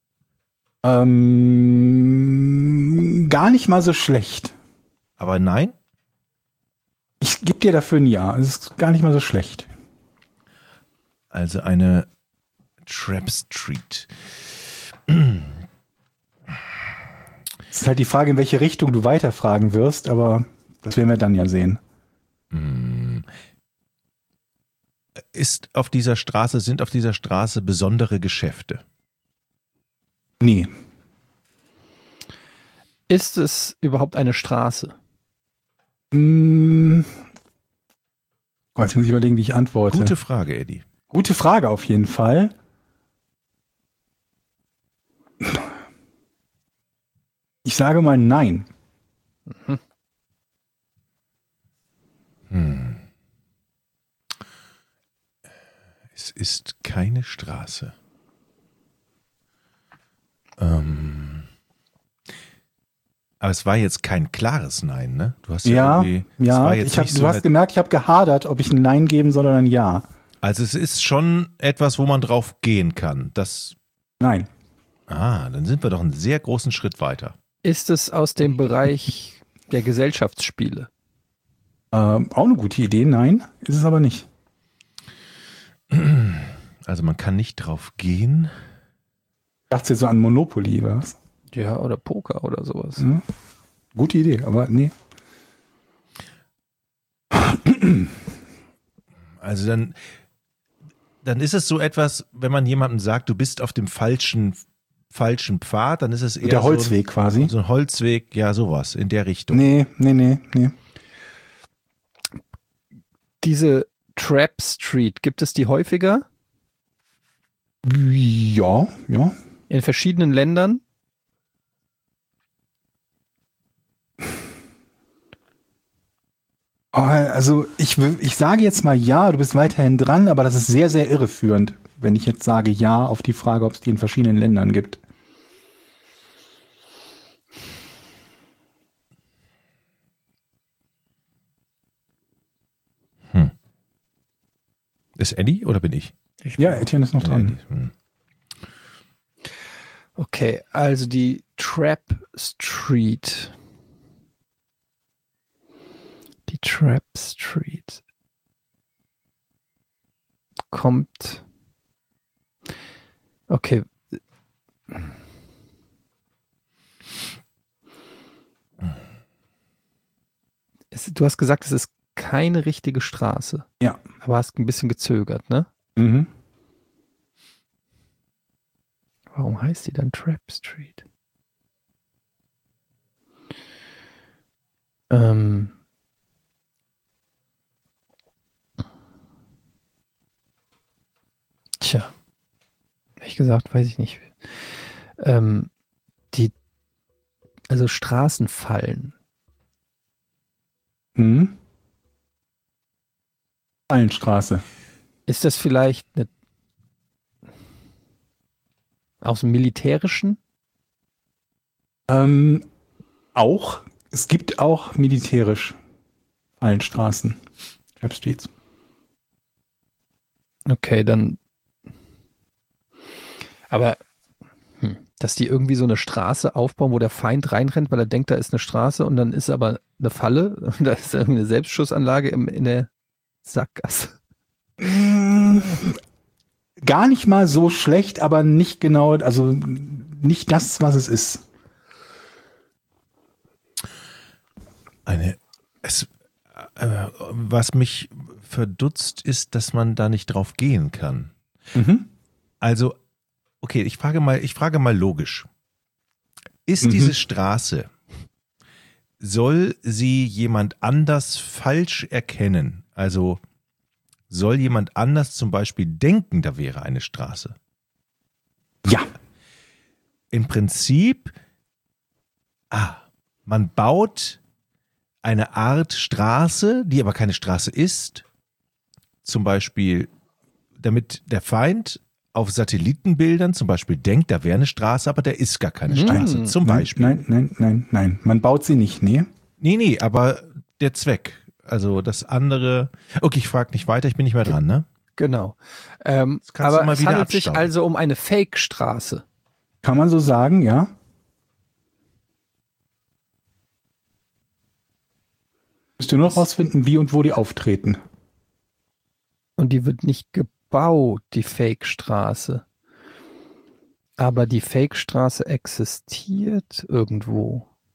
Ähm, gar nicht mal so schlecht. Aber nein? Ich gebe dir dafür ein Ja. Es ist gar nicht mal so schlecht. Also eine Trap Street. halt die Frage, in welche Richtung du weiterfragen wirst, aber das werden wir dann ja sehen. Hm. Ist auf dieser Straße, sind auf dieser Straße besondere Geschäfte? Nee. Ist es überhaupt eine Straße? Hm. Oh, jetzt muss ich überlegen, wie ich antworte. Gute Frage, Eddie. Gute Frage auf jeden Fall. Ich sage mal nein. Mhm. Hm. Es ist keine Straße. Ähm. Aber es war jetzt kein klares Nein, ne? Du hast ja, Ja, irgendwie, es ja. war jetzt Ich hab, nicht du so hast eine- gemerkt, ich habe gehadert, ob ich ein Nein geben soll oder ein Ja. Also es ist schon etwas, wo man drauf gehen kann. Das, Nein. ah, dann sind wir doch einen sehr großen Schritt weiter. Ist es aus dem Bereich der Gesellschaftsspiele? Ähm, auch eine gute Idee. Nein, ist es aber nicht. Also man kann nicht drauf gehen. Ich dachte jetzt so an Monopoly, was? Ja, oder Poker oder sowas. Ja. Gute Idee, aber nee. Also dann, dann ist es so etwas, wenn man jemandem sagt, du bist auf dem falschen, falschen Pfad, dann ist es eher Der Holzweg so quasi. ein, so ein Holzweg, ja sowas, in der Richtung. Nee, nee, nee, nee. Diese Trap Street, gibt es die häufiger Ja, ja. in verschiedenen Ländern? Oh, also ich, w- ich sage jetzt mal ja, du bist weiterhin dran, aber das ist sehr, sehr irreführend, wenn ich jetzt sage ja auf die Frage, ob es die in verschiedenen Ländern gibt. Ist Eddie oder bin ich? Ja, Etienne ist noch dran. Hm. Okay, also die Trap Street. Die Trap Street kommt. Okay. Es, du hast gesagt, es ist keine richtige Straße. Ja. Aber hast ein bisschen gezögert, ne? Mhm. Warum heißt die dann Trap Street? Ähm. Tja. Ehrlich gesagt, weiß ich nicht. Ähm, die, also Straßenfallen. Mhm. Allenstraße. Ist das vielleicht eine aus dem Militärischen? Ähm, auch. Es gibt auch militärisch Allenstraßen. Trap Streets. Okay, dann. Aber hm, dass die irgendwie so eine Straße aufbauen, wo der Feind reinrennt, weil er denkt, da ist eine Straße und dann ist aber eine Falle und da ist irgendwie eine Selbstschussanlage im, in der Sackgasse. Gar nicht mal so schlecht, aber nicht genau, also nicht das, was es ist. Eine, es, äh, was mich verdutzt ist, dass man da nicht drauf gehen kann. Mhm. Also, okay, ich frage mal, ich frage mal logisch. Ist Mhm. diese Straße, soll sie jemand anders falsch erkennen? Also, soll jemand anders zum Beispiel denken, da wäre eine Straße? Ja. Im Prinzip, ah, man baut eine Art Straße, die aber keine Straße ist, zum Beispiel, damit der Feind auf Satellitenbildern zum Beispiel denkt, da wäre eine Straße, aber da ist gar keine Hm. Straße, zum Nein, Beispiel. Nein, nein, nein, nein. Man baut sie nicht, nee. Nee, nee, aber der Zweck, also das andere, okay, ich frage nicht weiter, ich bin nicht mehr dran, ne? Genau. Ähm, Das kannst du aber mal es wieder handelt sich abstauben. also um eine Fake-Straße. Kann man so sagen, ja. Müsst ihr nur rausfinden, wie und wo die auftreten. Und die wird nicht gebaut, die Fake-Straße. Aber die Fake-Straße existiert irgendwo.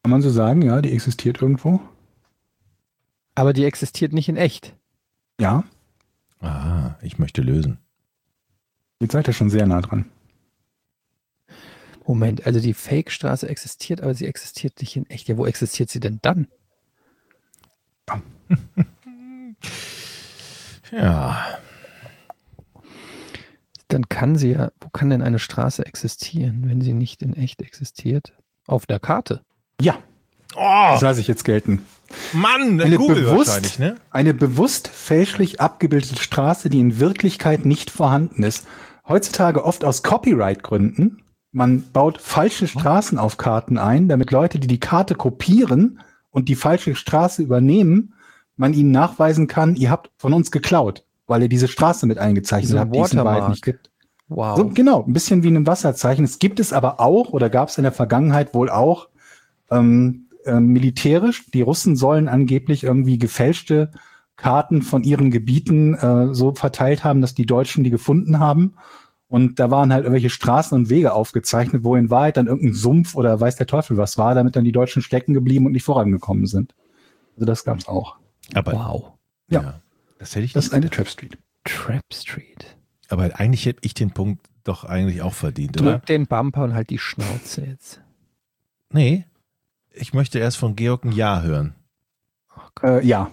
Kann man so sagen, ja, die existiert irgendwo. Aber die existiert nicht in echt. Ja, Ah, ich möchte lösen. jetzt seid ihr schon sehr nah dran. Moment, also die Fake-Straße existiert, aber sie existiert nicht in echt. Ja, wo existiert sie denn dann? Ja. Dann kann sie ja, wo kann denn eine Straße existieren, wenn sie nicht in echt existiert? Auf der Karte. Ja, Oh, das lasse ich jetzt gelten. Mann, Eine Google bewusst, wahrscheinlich, ne? eine bewusst fälschlich abgebildete Straße, die in Wirklichkeit nicht vorhanden ist. Heutzutage oft aus Copyright-Gründen. Man baut falsche Straßen auf Karten ein, damit Leute, die die Karte kopieren und die falsche Straße übernehmen, man ihnen nachweisen kann, ihr habt von uns geklaut, weil ihr diese Straße mit eingezeichnet So ein habt, die es in Wahrheit nicht gibt. Wow. So, genau, ein bisschen wie ein Wasserzeichen. Es gibt es aber auch, oder gab es in der Vergangenheit wohl auch, ähm, äh, militärisch. Die Russen sollen angeblich irgendwie gefälschte Karten von ihren Gebieten äh, so verteilt haben, dass die Deutschen die gefunden haben. Und da waren halt irgendwelche Straßen und Wege aufgezeichnet, wo in Wahrheit dann irgendein Sumpf oder weiß der Teufel was war, damit dann die Deutschen stecken geblieben und nicht vorangekommen sind. Also das gab's auch. Aber Wow. ja. Ja. Das hätte ich Das nicht ist eine gedacht. Trap Street. Trap Street. Aber eigentlich hätte ich den Punkt doch eigentlich auch verdient, oder? Drück den Bumper und halt die Schnauze jetzt. Nee. Ich möchte erst von Georg ein Ja hören. Äh, ja.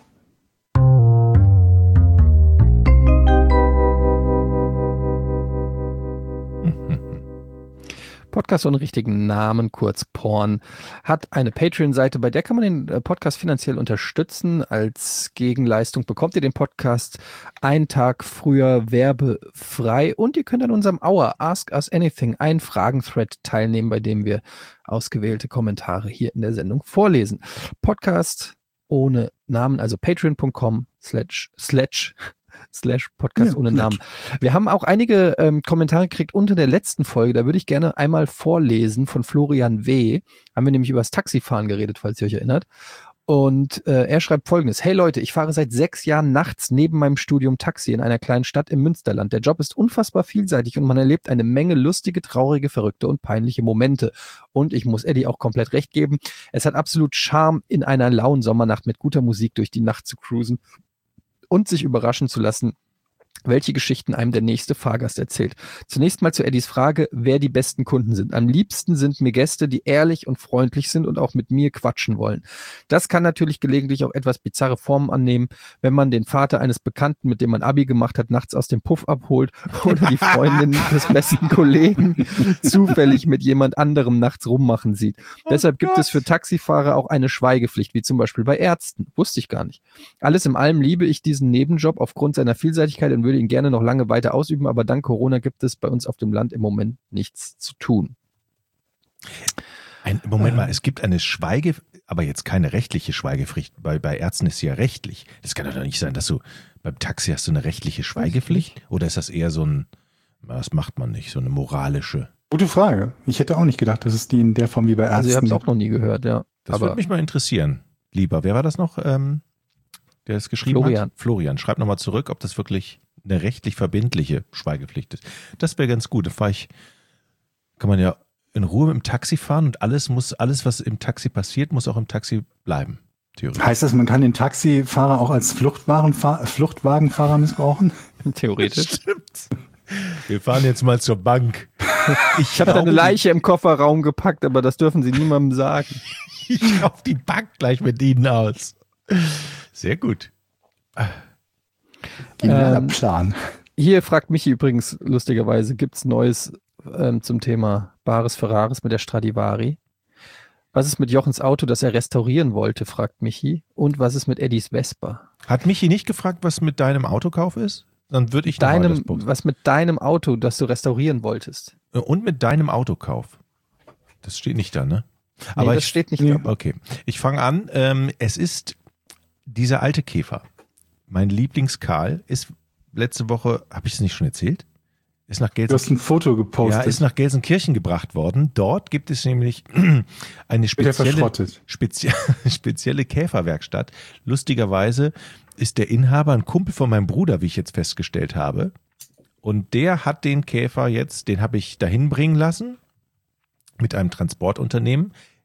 Podcast ohne richtigen Namen, kurz Porn, hat eine Patreon-Seite, bei der kann man den äh, Podcast finanziell unterstützen. Als Gegenleistung bekommt ihr den Podcast einen Tag früher werbefrei und ihr könnt an unserem Hour Ask Us Anything, ein Fragen-Thread teilnehmen, bei dem wir ausgewählte Kommentare hier in der Sendung vorlesen. Podcast ohne Namen, also patreon.com slash slash slash Podcast Ja, ohne slash. Namen. Wir haben auch einige ähm, Kommentare gekriegt unter der letzten Folge. Da würde ich gerne einmal vorlesen von Florian W. Haben wir nämlich über das Taxifahren geredet, falls ihr euch erinnert. Und äh, er schreibt Folgendes. Hey Leute, ich fahre seit sechs Jahren nachts neben meinem Studium Taxi in einer kleinen Stadt im Münsterland. Der Job ist unfassbar vielseitig und man erlebt eine Menge lustige, traurige, verrückte und peinliche Momente. Und ich muss Eddie auch komplett recht geben. Es hat absolut Charme, in einer lauen Sommernacht mit guter Musik durch die Nacht zu cruisen und sich überraschen zu lassen, welche Geschichten einem der nächste Fahrgast erzählt. Zunächst mal zu Eddies Frage, wer die besten Kunden sind. Am liebsten sind mir Gäste, die ehrlich und freundlich sind und auch mit mir quatschen wollen. Das kann natürlich gelegentlich auch etwas bizarre Formen annehmen, wenn man den Vater eines Bekannten, mit dem man Abi gemacht hat, nachts aus dem Puff abholt oder die Freundin des besten Kollegen zufällig mit jemand anderem nachts rummachen sieht. Oh Deshalb gibt Gott. es für Taxifahrer auch eine Schweigepflicht, wie zum Beispiel bei Ärzten. Wusste ich gar nicht. Alles in allem liebe ich diesen Nebenjob aufgrund seiner Vielseitigkeit und würde ihn gerne noch lange weiter ausüben, aber dank Corona gibt es bei uns auf dem Land im Moment nichts zu tun. Ein, Moment mal, es gibt eine Schweige, aber jetzt keine rechtliche Schweigepflicht. Bei, bei Ärzten ist sie ja rechtlich. Das kann doch nicht sein, dass du beim Taxi hast du eine rechtliche Schweigepflicht? Oder ist das eher so ein, das macht man nicht, so eine moralische? Gute Frage. Ich hätte auch nicht gedacht, dass es die in der Form wie bei Ärzten Also ich habe es gibt. auch noch nie gehört, ja. Das aber würde mich mal interessieren. Lieber, wer war das noch, ähm, der es geschrieben Florian. hat? Florian. Schreib nochmal zurück, ob das wirklich eine rechtlich verbindliche Schweigepflicht ist. Das wäre ganz gut. Da fahre ich, kann man ja in Ruhe mit dem Taxi fahren und alles muss, alles, was im Taxi passiert, muss auch im Taxi bleiben. Theoretisch. Heißt das, man kann den Taxifahrer auch als Fluchtwagenfahr- Fluchtwagenfahrer missbrauchen? theoretisch. Stimmt. Wir fahren jetzt mal zur Bank. Ich habe da eine Leiche im Kofferraum gepackt, aber das dürfen Sie niemandem sagen. Ich auf die Bank gleich mit Ihnen aus. Sehr gut. Genialer Ähm, Plan. Hier fragt Michi übrigens lustigerweise, gibt es Neues ähm, zum Thema Bares Ferraris mit der Stradivari? Was ist mit Jochens Auto, das er restaurieren wollte, fragt Michi. Und was ist mit Eddies Vespa? Hat Michi nicht gefragt, was mit deinem Autokauf ist? Dann würde ich noch mal das Deinem, Box- was mit deinem Auto, das du restaurieren wolltest? Und mit deinem Autokauf. Das steht nicht da, ne? Nee, Aber das ich, steht nicht nee. da. Okay, ich fange an. Ähm, es ist dieser alte Käfer. Mein Lieblings-Karl ist letzte Woche, habe ich es nicht schon erzählt? Ist nach Du hast Gelsenkirchen. ein Foto gepostet. Ja, ist nach Gelsenkirchen gebracht worden. Dort gibt es nämlich eine Wird er spezielle, verschrottet. spezie spezielle Käferwerkstatt. Lustigerweise ist der Inhaber ein Kumpel von meinem Bruder, wie ich jetzt festgestellt habe. Und der hat den Käfer jetzt, den habe ich dahin bringen lassen mit einem Transportunternehmen.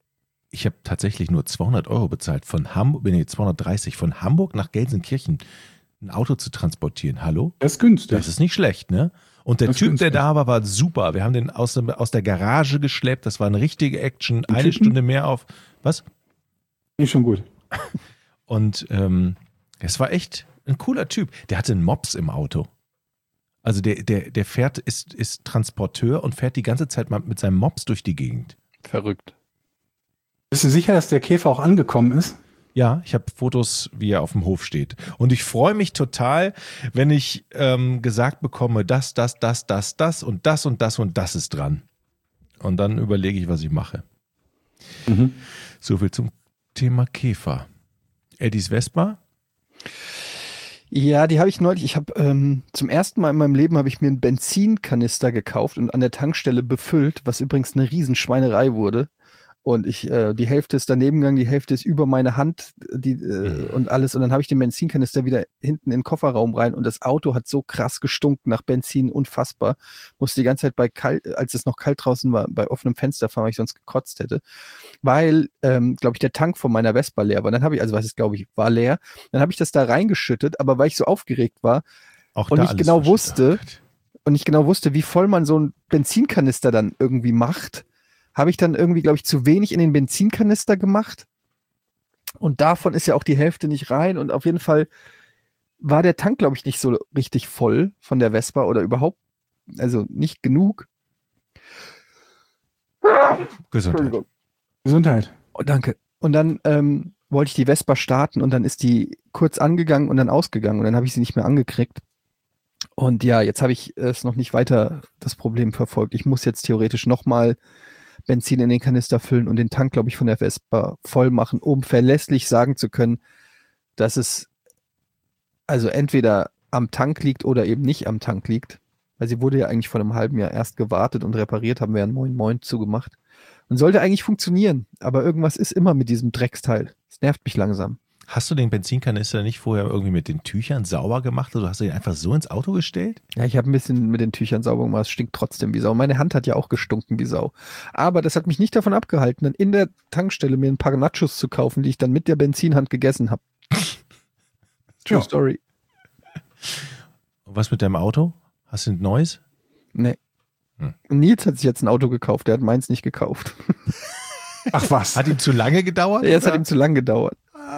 ich habe tatsächlich nur zweihundert Euro bezahlt von Hamburg, nee, zweihundertdreißig, von Hamburg nach Gelsenkirchen ein Auto zu transportieren. Hallo? Das ist günstig. Das ist nicht schlecht, ne? Und der Das ist Typ, günstig. der da war, war super. Wir haben den aus, dem, aus der Garage geschleppt. Das war eine richtige Action. Den Eine Typen? Stunde mehr auf. Was? Ist schon gut. Und ähm, es war echt ein cooler Typ. Der hatte einen Mops im Auto. Also der, der, der fährt, ist, ist Transporteur und fährt die ganze Zeit mal mit seinem Mops durch die Gegend. Verrückt. Bist du sicher, dass der Käfer auch angekommen ist? Ja, ich habe Fotos, wie er auf dem Hof steht. Und ich freue mich total, wenn ich ähm, gesagt bekomme, das, das, das, das, das und das und das und das ist dran. Und dann überlege ich, was ich mache. Mhm. So viel zum Thema Käfer. Eddies Vespa? Ja, die habe ich neulich. Ich habe ähm, zum ersten Mal in meinem Leben habe ich mir einen Benzinkanister gekauft und an der Tankstelle befüllt, was übrigens eine Riesenschweinerei wurde. Und ich, äh, die Hälfte ist daneben gegangen, die Hälfte ist über meine Hand die, äh, und alles. Und dann habe ich den Benzinkanister wieder hinten in den Kofferraum rein und das Auto hat so krass gestunken nach Benzin, unfassbar. Musste die ganze Zeit bei kalt, als es noch kalt draußen war, bei offenem Fenster fahren, weil ich sonst gekotzt hätte. Weil, ähm, glaube ich, der Tank von meiner Vespa leer war. Dann habe ich, also was ist, glaube ich, war leer. Dann habe ich das da reingeschüttet, aber weil ich so aufgeregt war Auch und da nicht alles genau verschüttet. wusste, und nicht genau wusste, wie voll man so einen Benzinkanister dann irgendwie macht, habe ich dann irgendwie, glaube ich, zu wenig in den Benzinkanister gemacht. Und davon ist ja auch die Hälfte nicht rein. Und auf jeden Fall war der Tank, glaube ich, nicht so richtig voll von der Vespa oder überhaupt, also nicht genug. Gesundheit. Gesundheit. Oh, danke. Und dann ähm, wollte ich die Vespa starten und dann ist die kurz angegangen und dann ausgegangen und dann habe ich sie nicht mehr angekriegt. Und ja, jetzt habe ich es noch nicht weiter das Problem verfolgt. Ich muss jetzt theoretisch nochmal Benzin in den Kanister füllen und den Tank, glaube ich, von der Vespa voll machen, um verlässlich sagen zu können, dass es also entweder am Tank liegt oder eben nicht am Tank liegt. Weil sie wurde ja eigentlich vor einem halben Jahr erst gewartet und repariert, haben wir ja einen Moin Moin zugemacht. Und sollte eigentlich funktionieren, aber irgendwas ist immer mit diesem Drecksteil. Das nervt mich langsam. Hast du den Benzinkanister nicht vorher irgendwie mit den Tüchern sauber gemacht oder hast du den einfach so ins Auto gestellt? Ja, ich habe ein bisschen mit den Tüchern sauber gemacht, es stinkt trotzdem wie Sau. Meine Hand hat ja auch gestunken wie Sau. Aber das hat mich nicht davon abgehalten, dann in der Tankstelle mir ein paar Nachos zu kaufen, die ich dann mit der Benzinhand gegessen habe. True Ja. Story. Und was mit deinem Auto? Hast du ein neues? Nee. Hm. Nils hat sich jetzt ein Auto gekauft, der hat meins nicht gekauft. Ach was. Hat ihm zu lange gedauert? Es hat oder? ihm zu lang gedauert.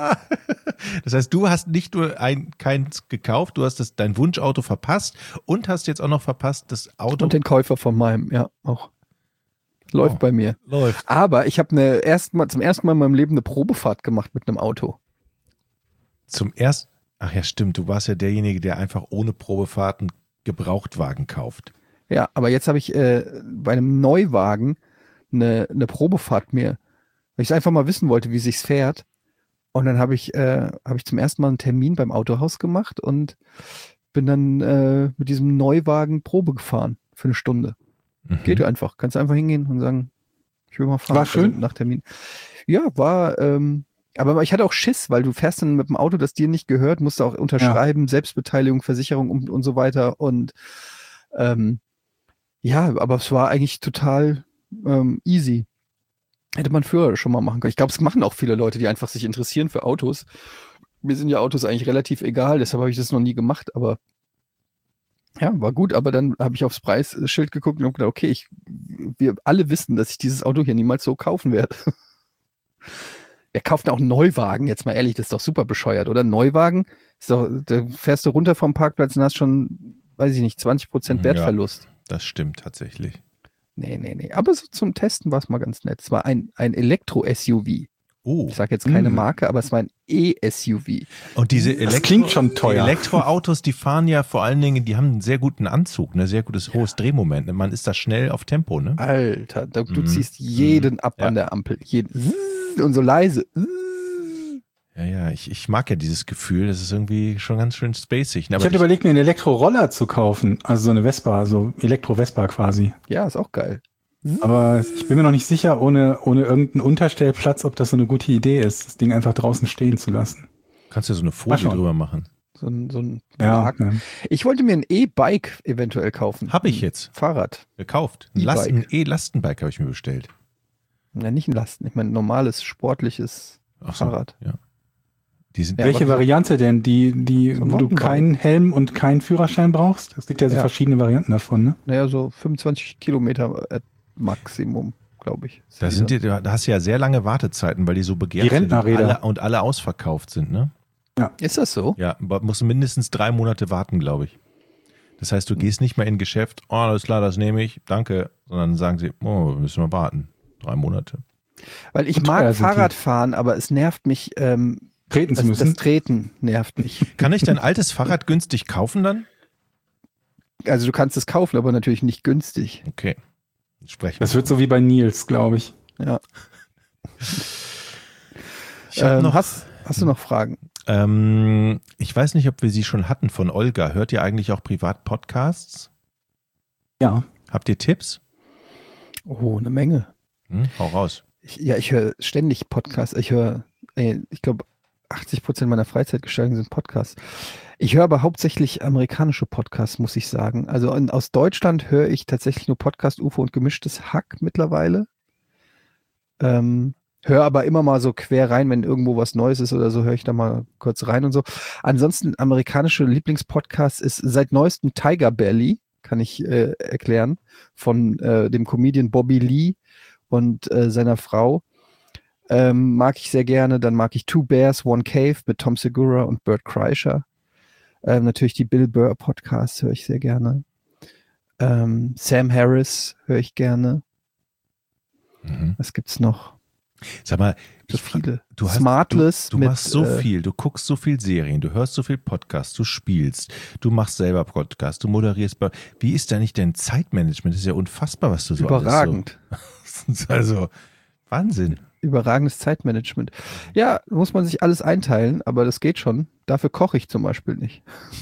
Das heißt, du hast nicht nur ein, keins gekauft, du hast das, dein Wunschauto verpasst und hast jetzt auch noch verpasst, das Auto Und den Käufer von meinem, ja, auch. Läuft Oh. bei mir. läuft. Aber ich habe eine erst mal, zum ersten Mal in meinem Leben eine Probefahrt gemacht mit einem Auto. Zum ersten, ach ja, stimmt, du warst ja derjenige, der einfach ohne Probefahrten Gebrauchtwagen kauft. Ja, aber jetzt habe ich äh, bei einem Neuwagen eine, eine Probefahrt mir, weil ich es einfach mal wissen wollte, wie sich's fährt. Und dann habe ich, äh, habe ich zum ersten Mal einen Termin beim Autohaus gemacht und bin dann äh, mit diesem Neuwagen Probe gefahren für eine Stunde. Mhm. Geht einfach. Kannst einfach hingehen und sagen, ich will mal fahren. War schön? Also nach Termin. Ja, war, ähm, aber ich hatte auch Schiss, weil du fährst dann mit dem Auto, das dir nicht gehört, musst du auch unterschreiben, Selbstbeteiligung, Versicherung und, und so weiter. Und ähm, ja, aber es war eigentlich total ähm, easy. Hätte man früher schon mal machen können. Ich glaube, es machen auch viele Leute, die einfach sich interessieren für Autos. Mir sind ja Autos eigentlich relativ egal, deshalb habe ich das noch nie gemacht, aber ja, war gut, aber dann habe ich aufs Preisschild geguckt und habe gedacht, okay, ich, wir alle wissen, dass ich dieses Auto hier niemals so kaufen werde. Wer kauft denn auch einen Neuwagen? Jetzt mal ehrlich, das ist doch super bescheuert, oder? Ein Neuwagen, ist doch, da fährst du runter vom Parkplatz und hast schon, weiß ich nicht, zwanzig Prozent Wertverlust. Ja, das stimmt tatsächlich. Nee, nee, nee. Aber so zum Testen war es mal ganz nett. Es war ein, ein Elektro-S U V. Oh, Ich sage jetzt keine Mm. Marke, aber es war ein E-S U V. und diese Das Elektro klingt schon teuer. Elektroautos, die fahren ja vor allen Dingen, die haben einen sehr guten Anzug, ein sehr gutes hohes Drehmoment. Man ist da schnell auf Tempo, ne? Alter, da, du Mhm. ziehst jeden ab Ja. an der Ampel. Jeden. Und so leise. Ja, ja, ich, ich mag ja dieses Gefühl, das ist irgendwie schon ganz schön spacig. Ne? Ich Aber hatte überlegt, mir einen Elektroroller zu kaufen. Also so eine Vespa, so Elektro-Vespa quasi. Ja, ist auch geil. Aber ich bin mir noch nicht sicher, ohne, ohne irgendeinen Unterstellplatz, ob das so eine gute Idee ist, das Ding einfach draußen stehen zu lassen. kannst du ja so eine Mal Folie schauen. drüber machen. So ein, so ein Ja, Wagen. ne. Ich wollte mir ein E-Bike eventuell kaufen. Hab ich jetzt. Fahrrad. Gekauft. Ein, E-Bike. Last, ein E-Lastenbike habe ich mir bestellt. Ja, nicht ein Lasten. Ich meine, normales, sportliches Ach so, Fahrrad. Ja. Die sind Ja, Welche aber- Variante denn? Die, die, So ein wo du Mountainbike. keinen Helm und keinen Führerschein brauchst? Es gibt ja so Ja. verschiedene Varianten davon, ne? Naja, so fünfundzwanzig Kilometer äh, Maximum, glaube ich. Da sind die, da hast du ja sehr lange Wartezeiten, weil die so begehrt Die sind und Rentnerräder. alle, und alle ausverkauft sind, ne? Ist das so? Ja, aber musst mindestens drei Monate warten, glaube ich. Das heißt, du gehst nicht mehr in ein Geschäft, oh, alles klar, das nehme ich, danke, sondern sagen sie, oh, müssen wir warten. Drei Monate. Weil ich Und teuer mag sind die. Fahrradfahren, aber es nervt mich, ähm, Treten zu das, das müssen. Treten nervt mich. Kann ich dein altes Fahrrad günstig kaufen dann? Also du kannst es kaufen, aber natürlich nicht günstig. Okay. Sprechen. Das wird so wie bei Nils, glaube ich. Ja. Ich hab Ähm, noch, hast, hast du noch Fragen? ähm, ich weiß nicht, ob wir sie schon hatten von Olga. Hört ihr eigentlich auch Privat-Podcasts? Ja. Habt ihr Tipps? Oh, eine Menge. Hm, hau raus. Ich, ja, ich höre ständig Podcasts. Ich höre, ey, ich glaube, achtzig Prozent meiner Freizeitgestaltung sind Podcasts. Ich höre aber hauptsächlich amerikanische Podcasts, muss ich sagen. Also in, aus Deutschland höre ich tatsächlich nur Podcast U F O und gemischtes Hack mittlerweile. Ähm, höre aber immer mal so quer rein, wenn irgendwo was Neues ist oder so, höre ich da mal kurz rein und so. Ansonsten amerikanische Lieblingspodcasts ist seit neuestem Tiger Belly, kann ich äh, erklären, von äh, dem Comedian Bobby Lee und äh, seiner Frau. Ähm, mag ich sehr gerne. Dann mag ich Two Bears, One Cave mit Tom Segura und Bert Kreischer. Ähm, natürlich die Bill Burr Podcasts höre ich sehr gerne. Ähm, Sam Harris höre ich gerne. Mhm. Was gibt's noch? Sag mal, So ich fra- viele. Du hast, Smartless Du, du mit, machst so äh, viel, du guckst so viel Serien, du hörst so viel Podcasts, du spielst, du machst selber Podcasts, du moderierst. bei- Wie ist da nicht dein Zeitmanagement? Das ist ja unfassbar, was du so Überragend. alles so. Das ist also Wahnsinn. Überragendes Zeitmanagement. Ja, muss man sich alles einteilen, aber das geht schon. Dafür koche ich zum Beispiel nicht.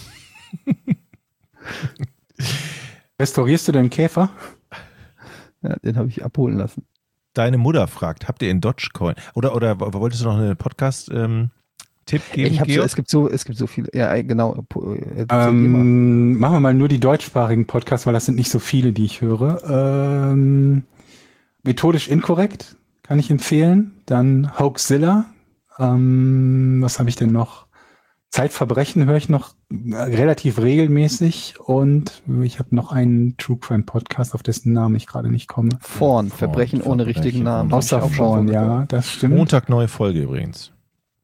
Restaurierst du den Käfer? Ja, den habe ich abholen lassen. Deine Mutter fragt, habt ihr in Dogecoin? Oder, oder wolltest du noch einen Podcast-Tipp geben, Ich hab so, Georg? es gibt so, es gibt so viele. Ja, genau. äh, Ähm, machen wir mal nur die deutschsprachigen Podcasts, weil das sind nicht so viele, die ich höre. Ähm, methodisch inkorrekt kann ich empfehlen. Dann Hoaxilla. Ähm, was habe ich denn noch? Zeitverbrechen höre ich noch äh, relativ regelmäßig. Und ich habe noch einen True Crime Podcast, auf dessen Namen ich gerade nicht komme. Vorn, Vorn, Verbrechen ohne Verbrechen richtigen Namen. ohne- Hab ich Außer auch schon vorn, von ja, gehört. das stimmt. Montag neue Folge übrigens.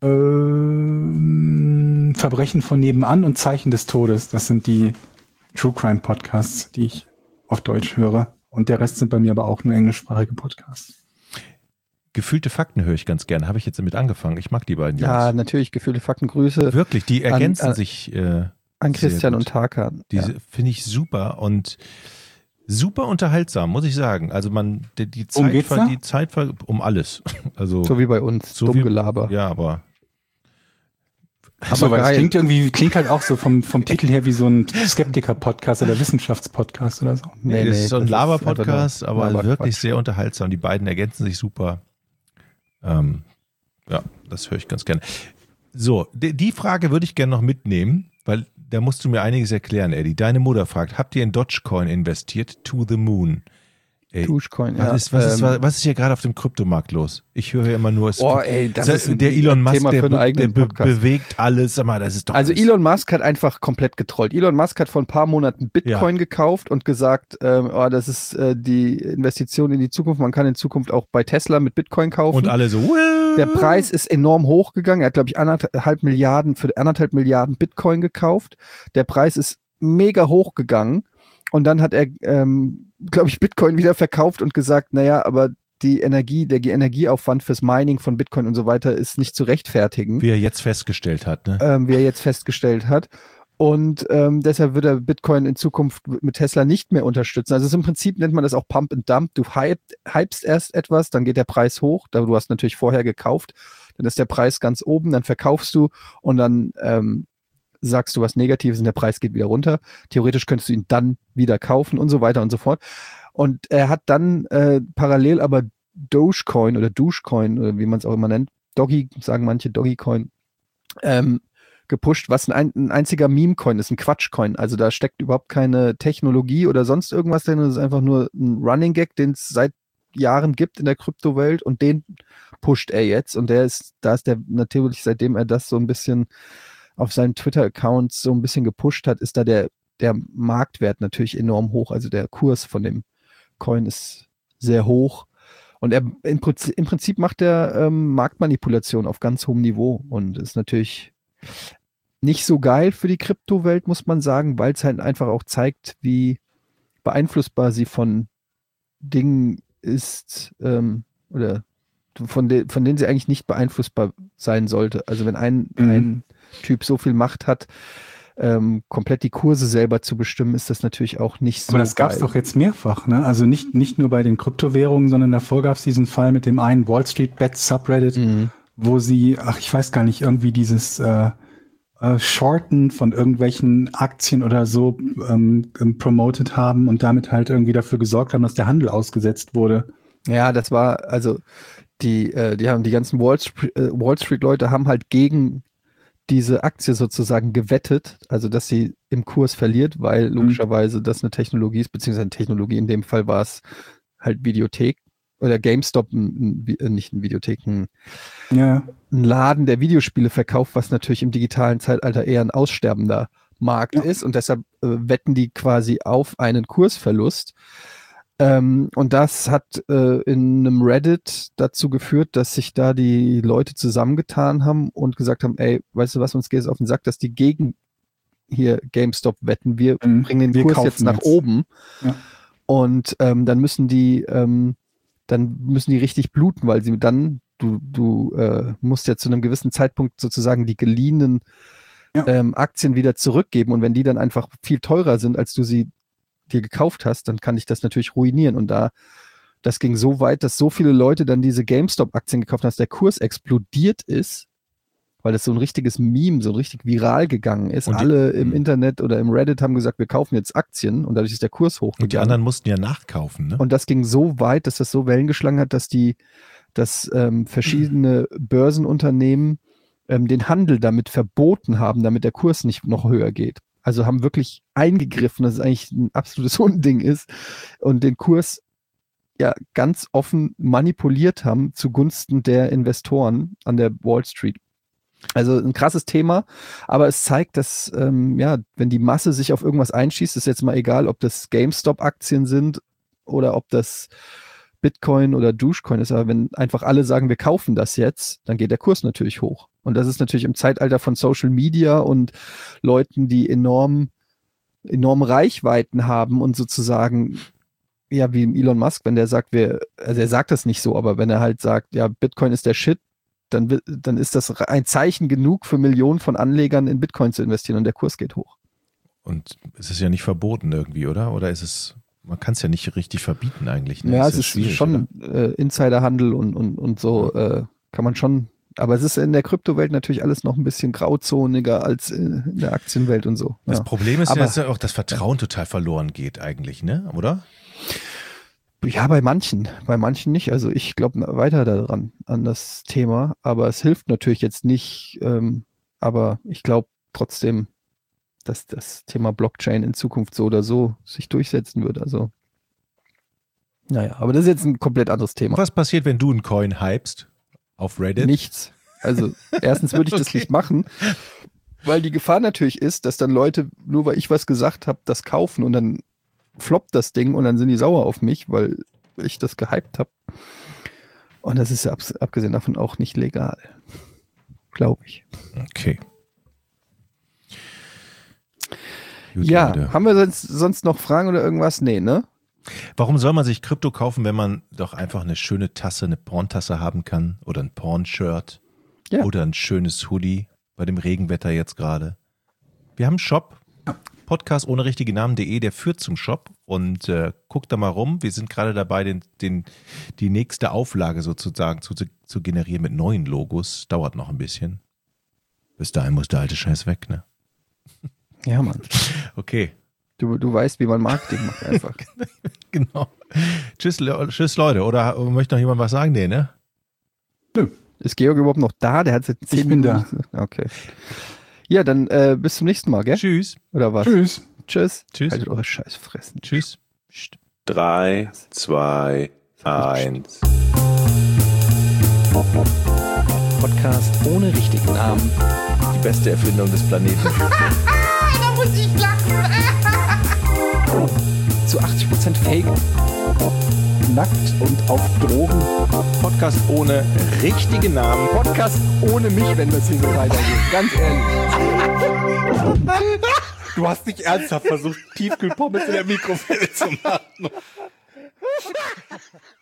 Ähm, Verbrechen von nebenan und Zeichen des Todes. Das sind die True Crime Podcasts, die ich auf Deutsch höre. Und der Rest sind bei mir aber auch nur englischsprachige Podcasts. Gefühlte Fakten höre ich ganz gerne. Habe ich jetzt damit angefangen. Ich mag die beiden Ja, Jungs. natürlich, gefühlte Faktengrüße Wirklich, die an- ergänzen an- sich. Äh, an sehr Christian gut. und Tarkan. Diese Ja. finde ich super und super unterhaltsam, muss ich sagen. Also man, die, die Zeit, Um geht's ver- da? die Zeit ver- um alles. Also So wie bei uns. So wie- Dummgelaber. ja, aber Achso, weil das geil. klingt irgendwie, klingt halt auch so vom, vom Titel her wie so ein Skeptiker-Podcast oder Wissenschaftspodcast oder so. nee, das ist so ein das ist Laber-Podcast, einfach nur aber Laberquatsch. wirklich sehr unterhaltsam. Die beiden ergänzen sich super. Ähm, ja, das höre ich ganz gerne. So, die, die Frage würde ich gerne noch mitnehmen, weil da musst du mir einiges erklären, Eddie. Deine Mutter fragt, habt ihr in Dogecoin investiert? To the moon. Ey, Duschcoin, was, ja. ist, was, ist, Ähm, was ist hier gerade auf dem Kryptomarkt los? Ich höre ja immer nur, es Oh, ey, das ist ein der Elon Musk, Thema der, für einen be- der eigenen be Podcast. bewegt alles. Sag mal, das ist doch Also alles- Elon Musk hat einfach komplett getrollt. Elon Musk hat vor ein paar Monaten Bitcoin gekauft und gesagt, ähm, oh, das ist äh, die Investition in die Zukunft. Man kann in Zukunft auch bei Tesla mit Bitcoin kaufen. und alle so. "Well." Der Preis ist enorm hochgegangen. Er hat, glaube ich, anderthalb Milliarden für anderthalb Milliarden Bitcoin gekauft. Der Preis ist mega hochgegangen. Und dann hat er, ähm, glaube ich, Bitcoin wieder verkauft und gesagt, naja, aber die Energie, der Energieaufwand fürs Mining von Bitcoin und so weiter ist nicht zu rechtfertigen, Wie er jetzt festgestellt hat, ne? ähm, wie er jetzt festgestellt hat. Und ähm, deshalb wird er Bitcoin in Zukunft mit Tesla nicht mehr unterstützen. Also es ist im Prinzip nennt man das auch Pump and Dump. Du hype, hypst erst etwas, dann geht der Preis hoch. Da du hast natürlich vorher gekauft, dann ist der Preis ganz oben, dann verkaufst du und dann ähm, sagst du was Negatives und der Preis geht wieder runter. Theoretisch könntest du ihn dann wieder kaufen und so weiter und so fort. Und er hat dann äh, parallel aber Dogecoin oder Dogecoin oder wie man es auch immer nennt, Doggy, sagen manche Doggycoin, ähm, gepusht, was ein, ein einziger Meme-Coin ist, ein Quatsch-Coin. Also da steckt überhaupt keine Technologie oder sonst irgendwas drin. Das ist einfach nur ein Running Gag, den es seit Jahren gibt in der Kryptowelt und den pusht er jetzt und der ist, da ist der natürlich, seitdem er das so ein bisschen auf seinen Twitter-Account so ein bisschen gepusht hat, ist da der, der Marktwert natürlich enorm hoch, also der Kurs von dem Coin ist sehr hoch und er im Prinzip, im Prinzip macht er ähm, Marktmanipulation auf ganz hohem Niveau und ist natürlich nicht so geil für die Kryptowelt, muss man sagen, weil es halt einfach auch zeigt, wie beeinflussbar sie von Dingen ist ähm, oder von, de von denen sie eigentlich nicht beeinflussbar sein sollte. Also wenn ein, mhm. ein Typ so viel Macht hat, ähm, komplett die Kurse selber zu bestimmen, ist das natürlich auch nicht so. Aber das gab es doch jetzt mehrfach, ne? Also nicht, nicht nur bei den Kryptowährungen, sondern davor gab es diesen Fall mit dem einen Wall Street Bets Subreddit, mhm. wo sie, ach ich weiß gar nicht, irgendwie dieses äh, äh, Shorten von irgendwelchen Aktien oder so ähm, promoted haben und damit halt irgendwie dafür gesorgt haben, dass der Handel ausgesetzt wurde. Ja, das war, also die, äh, die haben die ganzen Wall Street, äh, Wall Street Leute haben halt gegen diese Aktie sozusagen gewettet, also dass sie im Kurs verliert, weil logischerweise das eine Technologie ist, beziehungsweise eine Technologie, in dem Fall war es halt Videothek oder GameStop, ein, ein, nicht ein Videothek, ein, ja. ein Laden, der Videospiele verkauft, was natürlich im digitalen Zeitalter eher ein aussterbender Markt ja. ist und deshalb äh, wetten die quasi auf einen Kursverlust. Ähm, und das hat äh, in einem Reddit dazu geführt, dass sich da die Leute zusammengetan haben und gesagt haben, ey, weißt du was, uns geht es auf den Sack, dass die gegen hier GameStop wetten, wir mhm, bringen den wir Kurs jetzt nach jetzt. oben ja. und ähm, dann müssen die ähm, dann müssen die richtig bluten, weil sie dann, du, du äh, musst ja zu einem gewissen Zeitpunkt sozusagen die geliehenen ja. ähm, Aktien wieder zurückgeben und wenn die dann einfach viel teurer sind, als du sie dir gekauft hast, dann kann dich das natürlich ruinieren. Und da, das ging so weit, dass so viele Leute dann diese GameStop-Aktien gekauft haben, dass der Kurs explodiert ist, weil das so ein richtiges Meme, so richtig viral gegangen ist. Und alle die, im Internet oder im Reddit haben gesagt, wir kaufen jetzt Aktien und dadurch ist der Kurs hochgegangen. Und die anderen mussten ja nachkaufen, ne? Und das ging so weit, dass das so Wellen geschlagen hat, dass die, dass ähm, verschiedene Börsenunternehmen ähm, den Handel damit verboten haben, damit der Kurs nicht noch höher geht. Also haben wirklich eingegriffen, dass es eigentlich ein absolutes Unding ist und den Kurs ja ganz offen manipuliert haben zugunsten der Investoren an der Wall Street. Also ein krasses Thema, aber es zeigt, dass ähm, ja, wenn die Masse sich auf irgendwas einschießt, ist jetzt mal egal, ob das GameStop-Aktien sind oder ob das Bitcoin oder Dogecoin ist, aber wenn einfach alle sagen, wir kaufen das jetzt, dann geht der Kurs natürlich hoch. Und das ist natürlich im Zeitalter von Social Media und Leuten, die enorm, enorm Reichweiten haben und sozusagen, ja, wie Elon Musk, wenn der sagt, wir, also er sagt das nicht so, aber wenn er halt sagt, ja, Bitcoin ist der Shit, dann, dann ist das ein Zeichen genug für Millionen von Anlegern in Bitcoin zu investieren und der Kurs geht hoch. Und es ist ja nicht verboten irgendwie, oder? Oder ist es... Man kann es ja nicht richtig verbieten eigentlich. Ne? Ja, es ist, ist schon äh, Insiderhandel und, und, und so äh, kann man schon, aber es ist in der Kryptowelt natürlich alles noch ein bisschen grauzoniger als in der Aktienwelt und so. Das ja. Problem ist aber, ja, dass ja auch das Vertrauen total verloren geht eigentlich, ne? Oder? Ja, bei manchen, bei manchen nicht. Also ich glaube weiter daran, an das Thema, aber es hilft natürlich jetzt nicht, ähm, aber ich glaube trotzdem, dass das Thema Blockchain in Zukunft so oder so sich durchsetzen wird. Also, naja, aber das ist jetzt ein komplett anderes Thema. Was passiert, wenn du einen Coin hypst auf Reddit? Nichts. Also, erstens würde ich das okay. nicht machen, weil die Gefahr natürlich ist, dass dann Leute, nur weil ich was gesagt habe, das kaufen und dann floppt das Ding und dann sind die sauer auf mich, weil ich das gehypt habe. Und das ist ja abs- abgesehen davon auch nicht legal. Glaube ich. Okay. Gut, ja, Leute. Haben wir sonst, sonst noch Fragen oder irgendwas? Nee, ne? Warum soll man sich Krypto kaufen, wenn man doch einfach eine schöne Tasse, eine Porntasse haben kann oder ein Porn-Shirt ja. oder ein schönes Hoodie bei dem Regenwetter jetzt gerade? Wir haben einen Shop, podcast ohne richtige Namen.de, der führt zum Shop und äh, guckt da mal rum. Wir sind gerade dabei, den, den, die nächste Auflage sozusagen zu, zu generieren mit neuen Logos. Dauert noch ein bisschen. Bis dahin muss der alte Scheiß weg, ne? Ja, Mann. Okay. Du, du weißt, wie man Marketing macht einfach. Genau. Tschüss, Le- tschüss, Leute. Oder möchte noch jemand was sagen? Nee, ne? Nö. Ist Georg überhaupt noch da? Der hat seit zehn ich bin Minuten. Da. Okay. Ja, dann äh, bis zum nächsten Mal, gell? Tschüss. Oder was? Tschüss. Tschüss. Tschüss. Haltet eure Scheiße fressen. Tschüss. Drei, zwei, eins. Podcast ohne richtigen Namen. Die beste Erfindung des Planeten. Da muss ich lachen. Zu achtzig Prozent Fake. Nackt und auf Drogen. Podcast ohne richtigen Namen. Podcast ohne mich, wenn das hier so weitergeht. Ganz ehrlich. Du hast nicht ernsthaft versucht, Tiefkühlpommes in der Mikrowelle zu machen.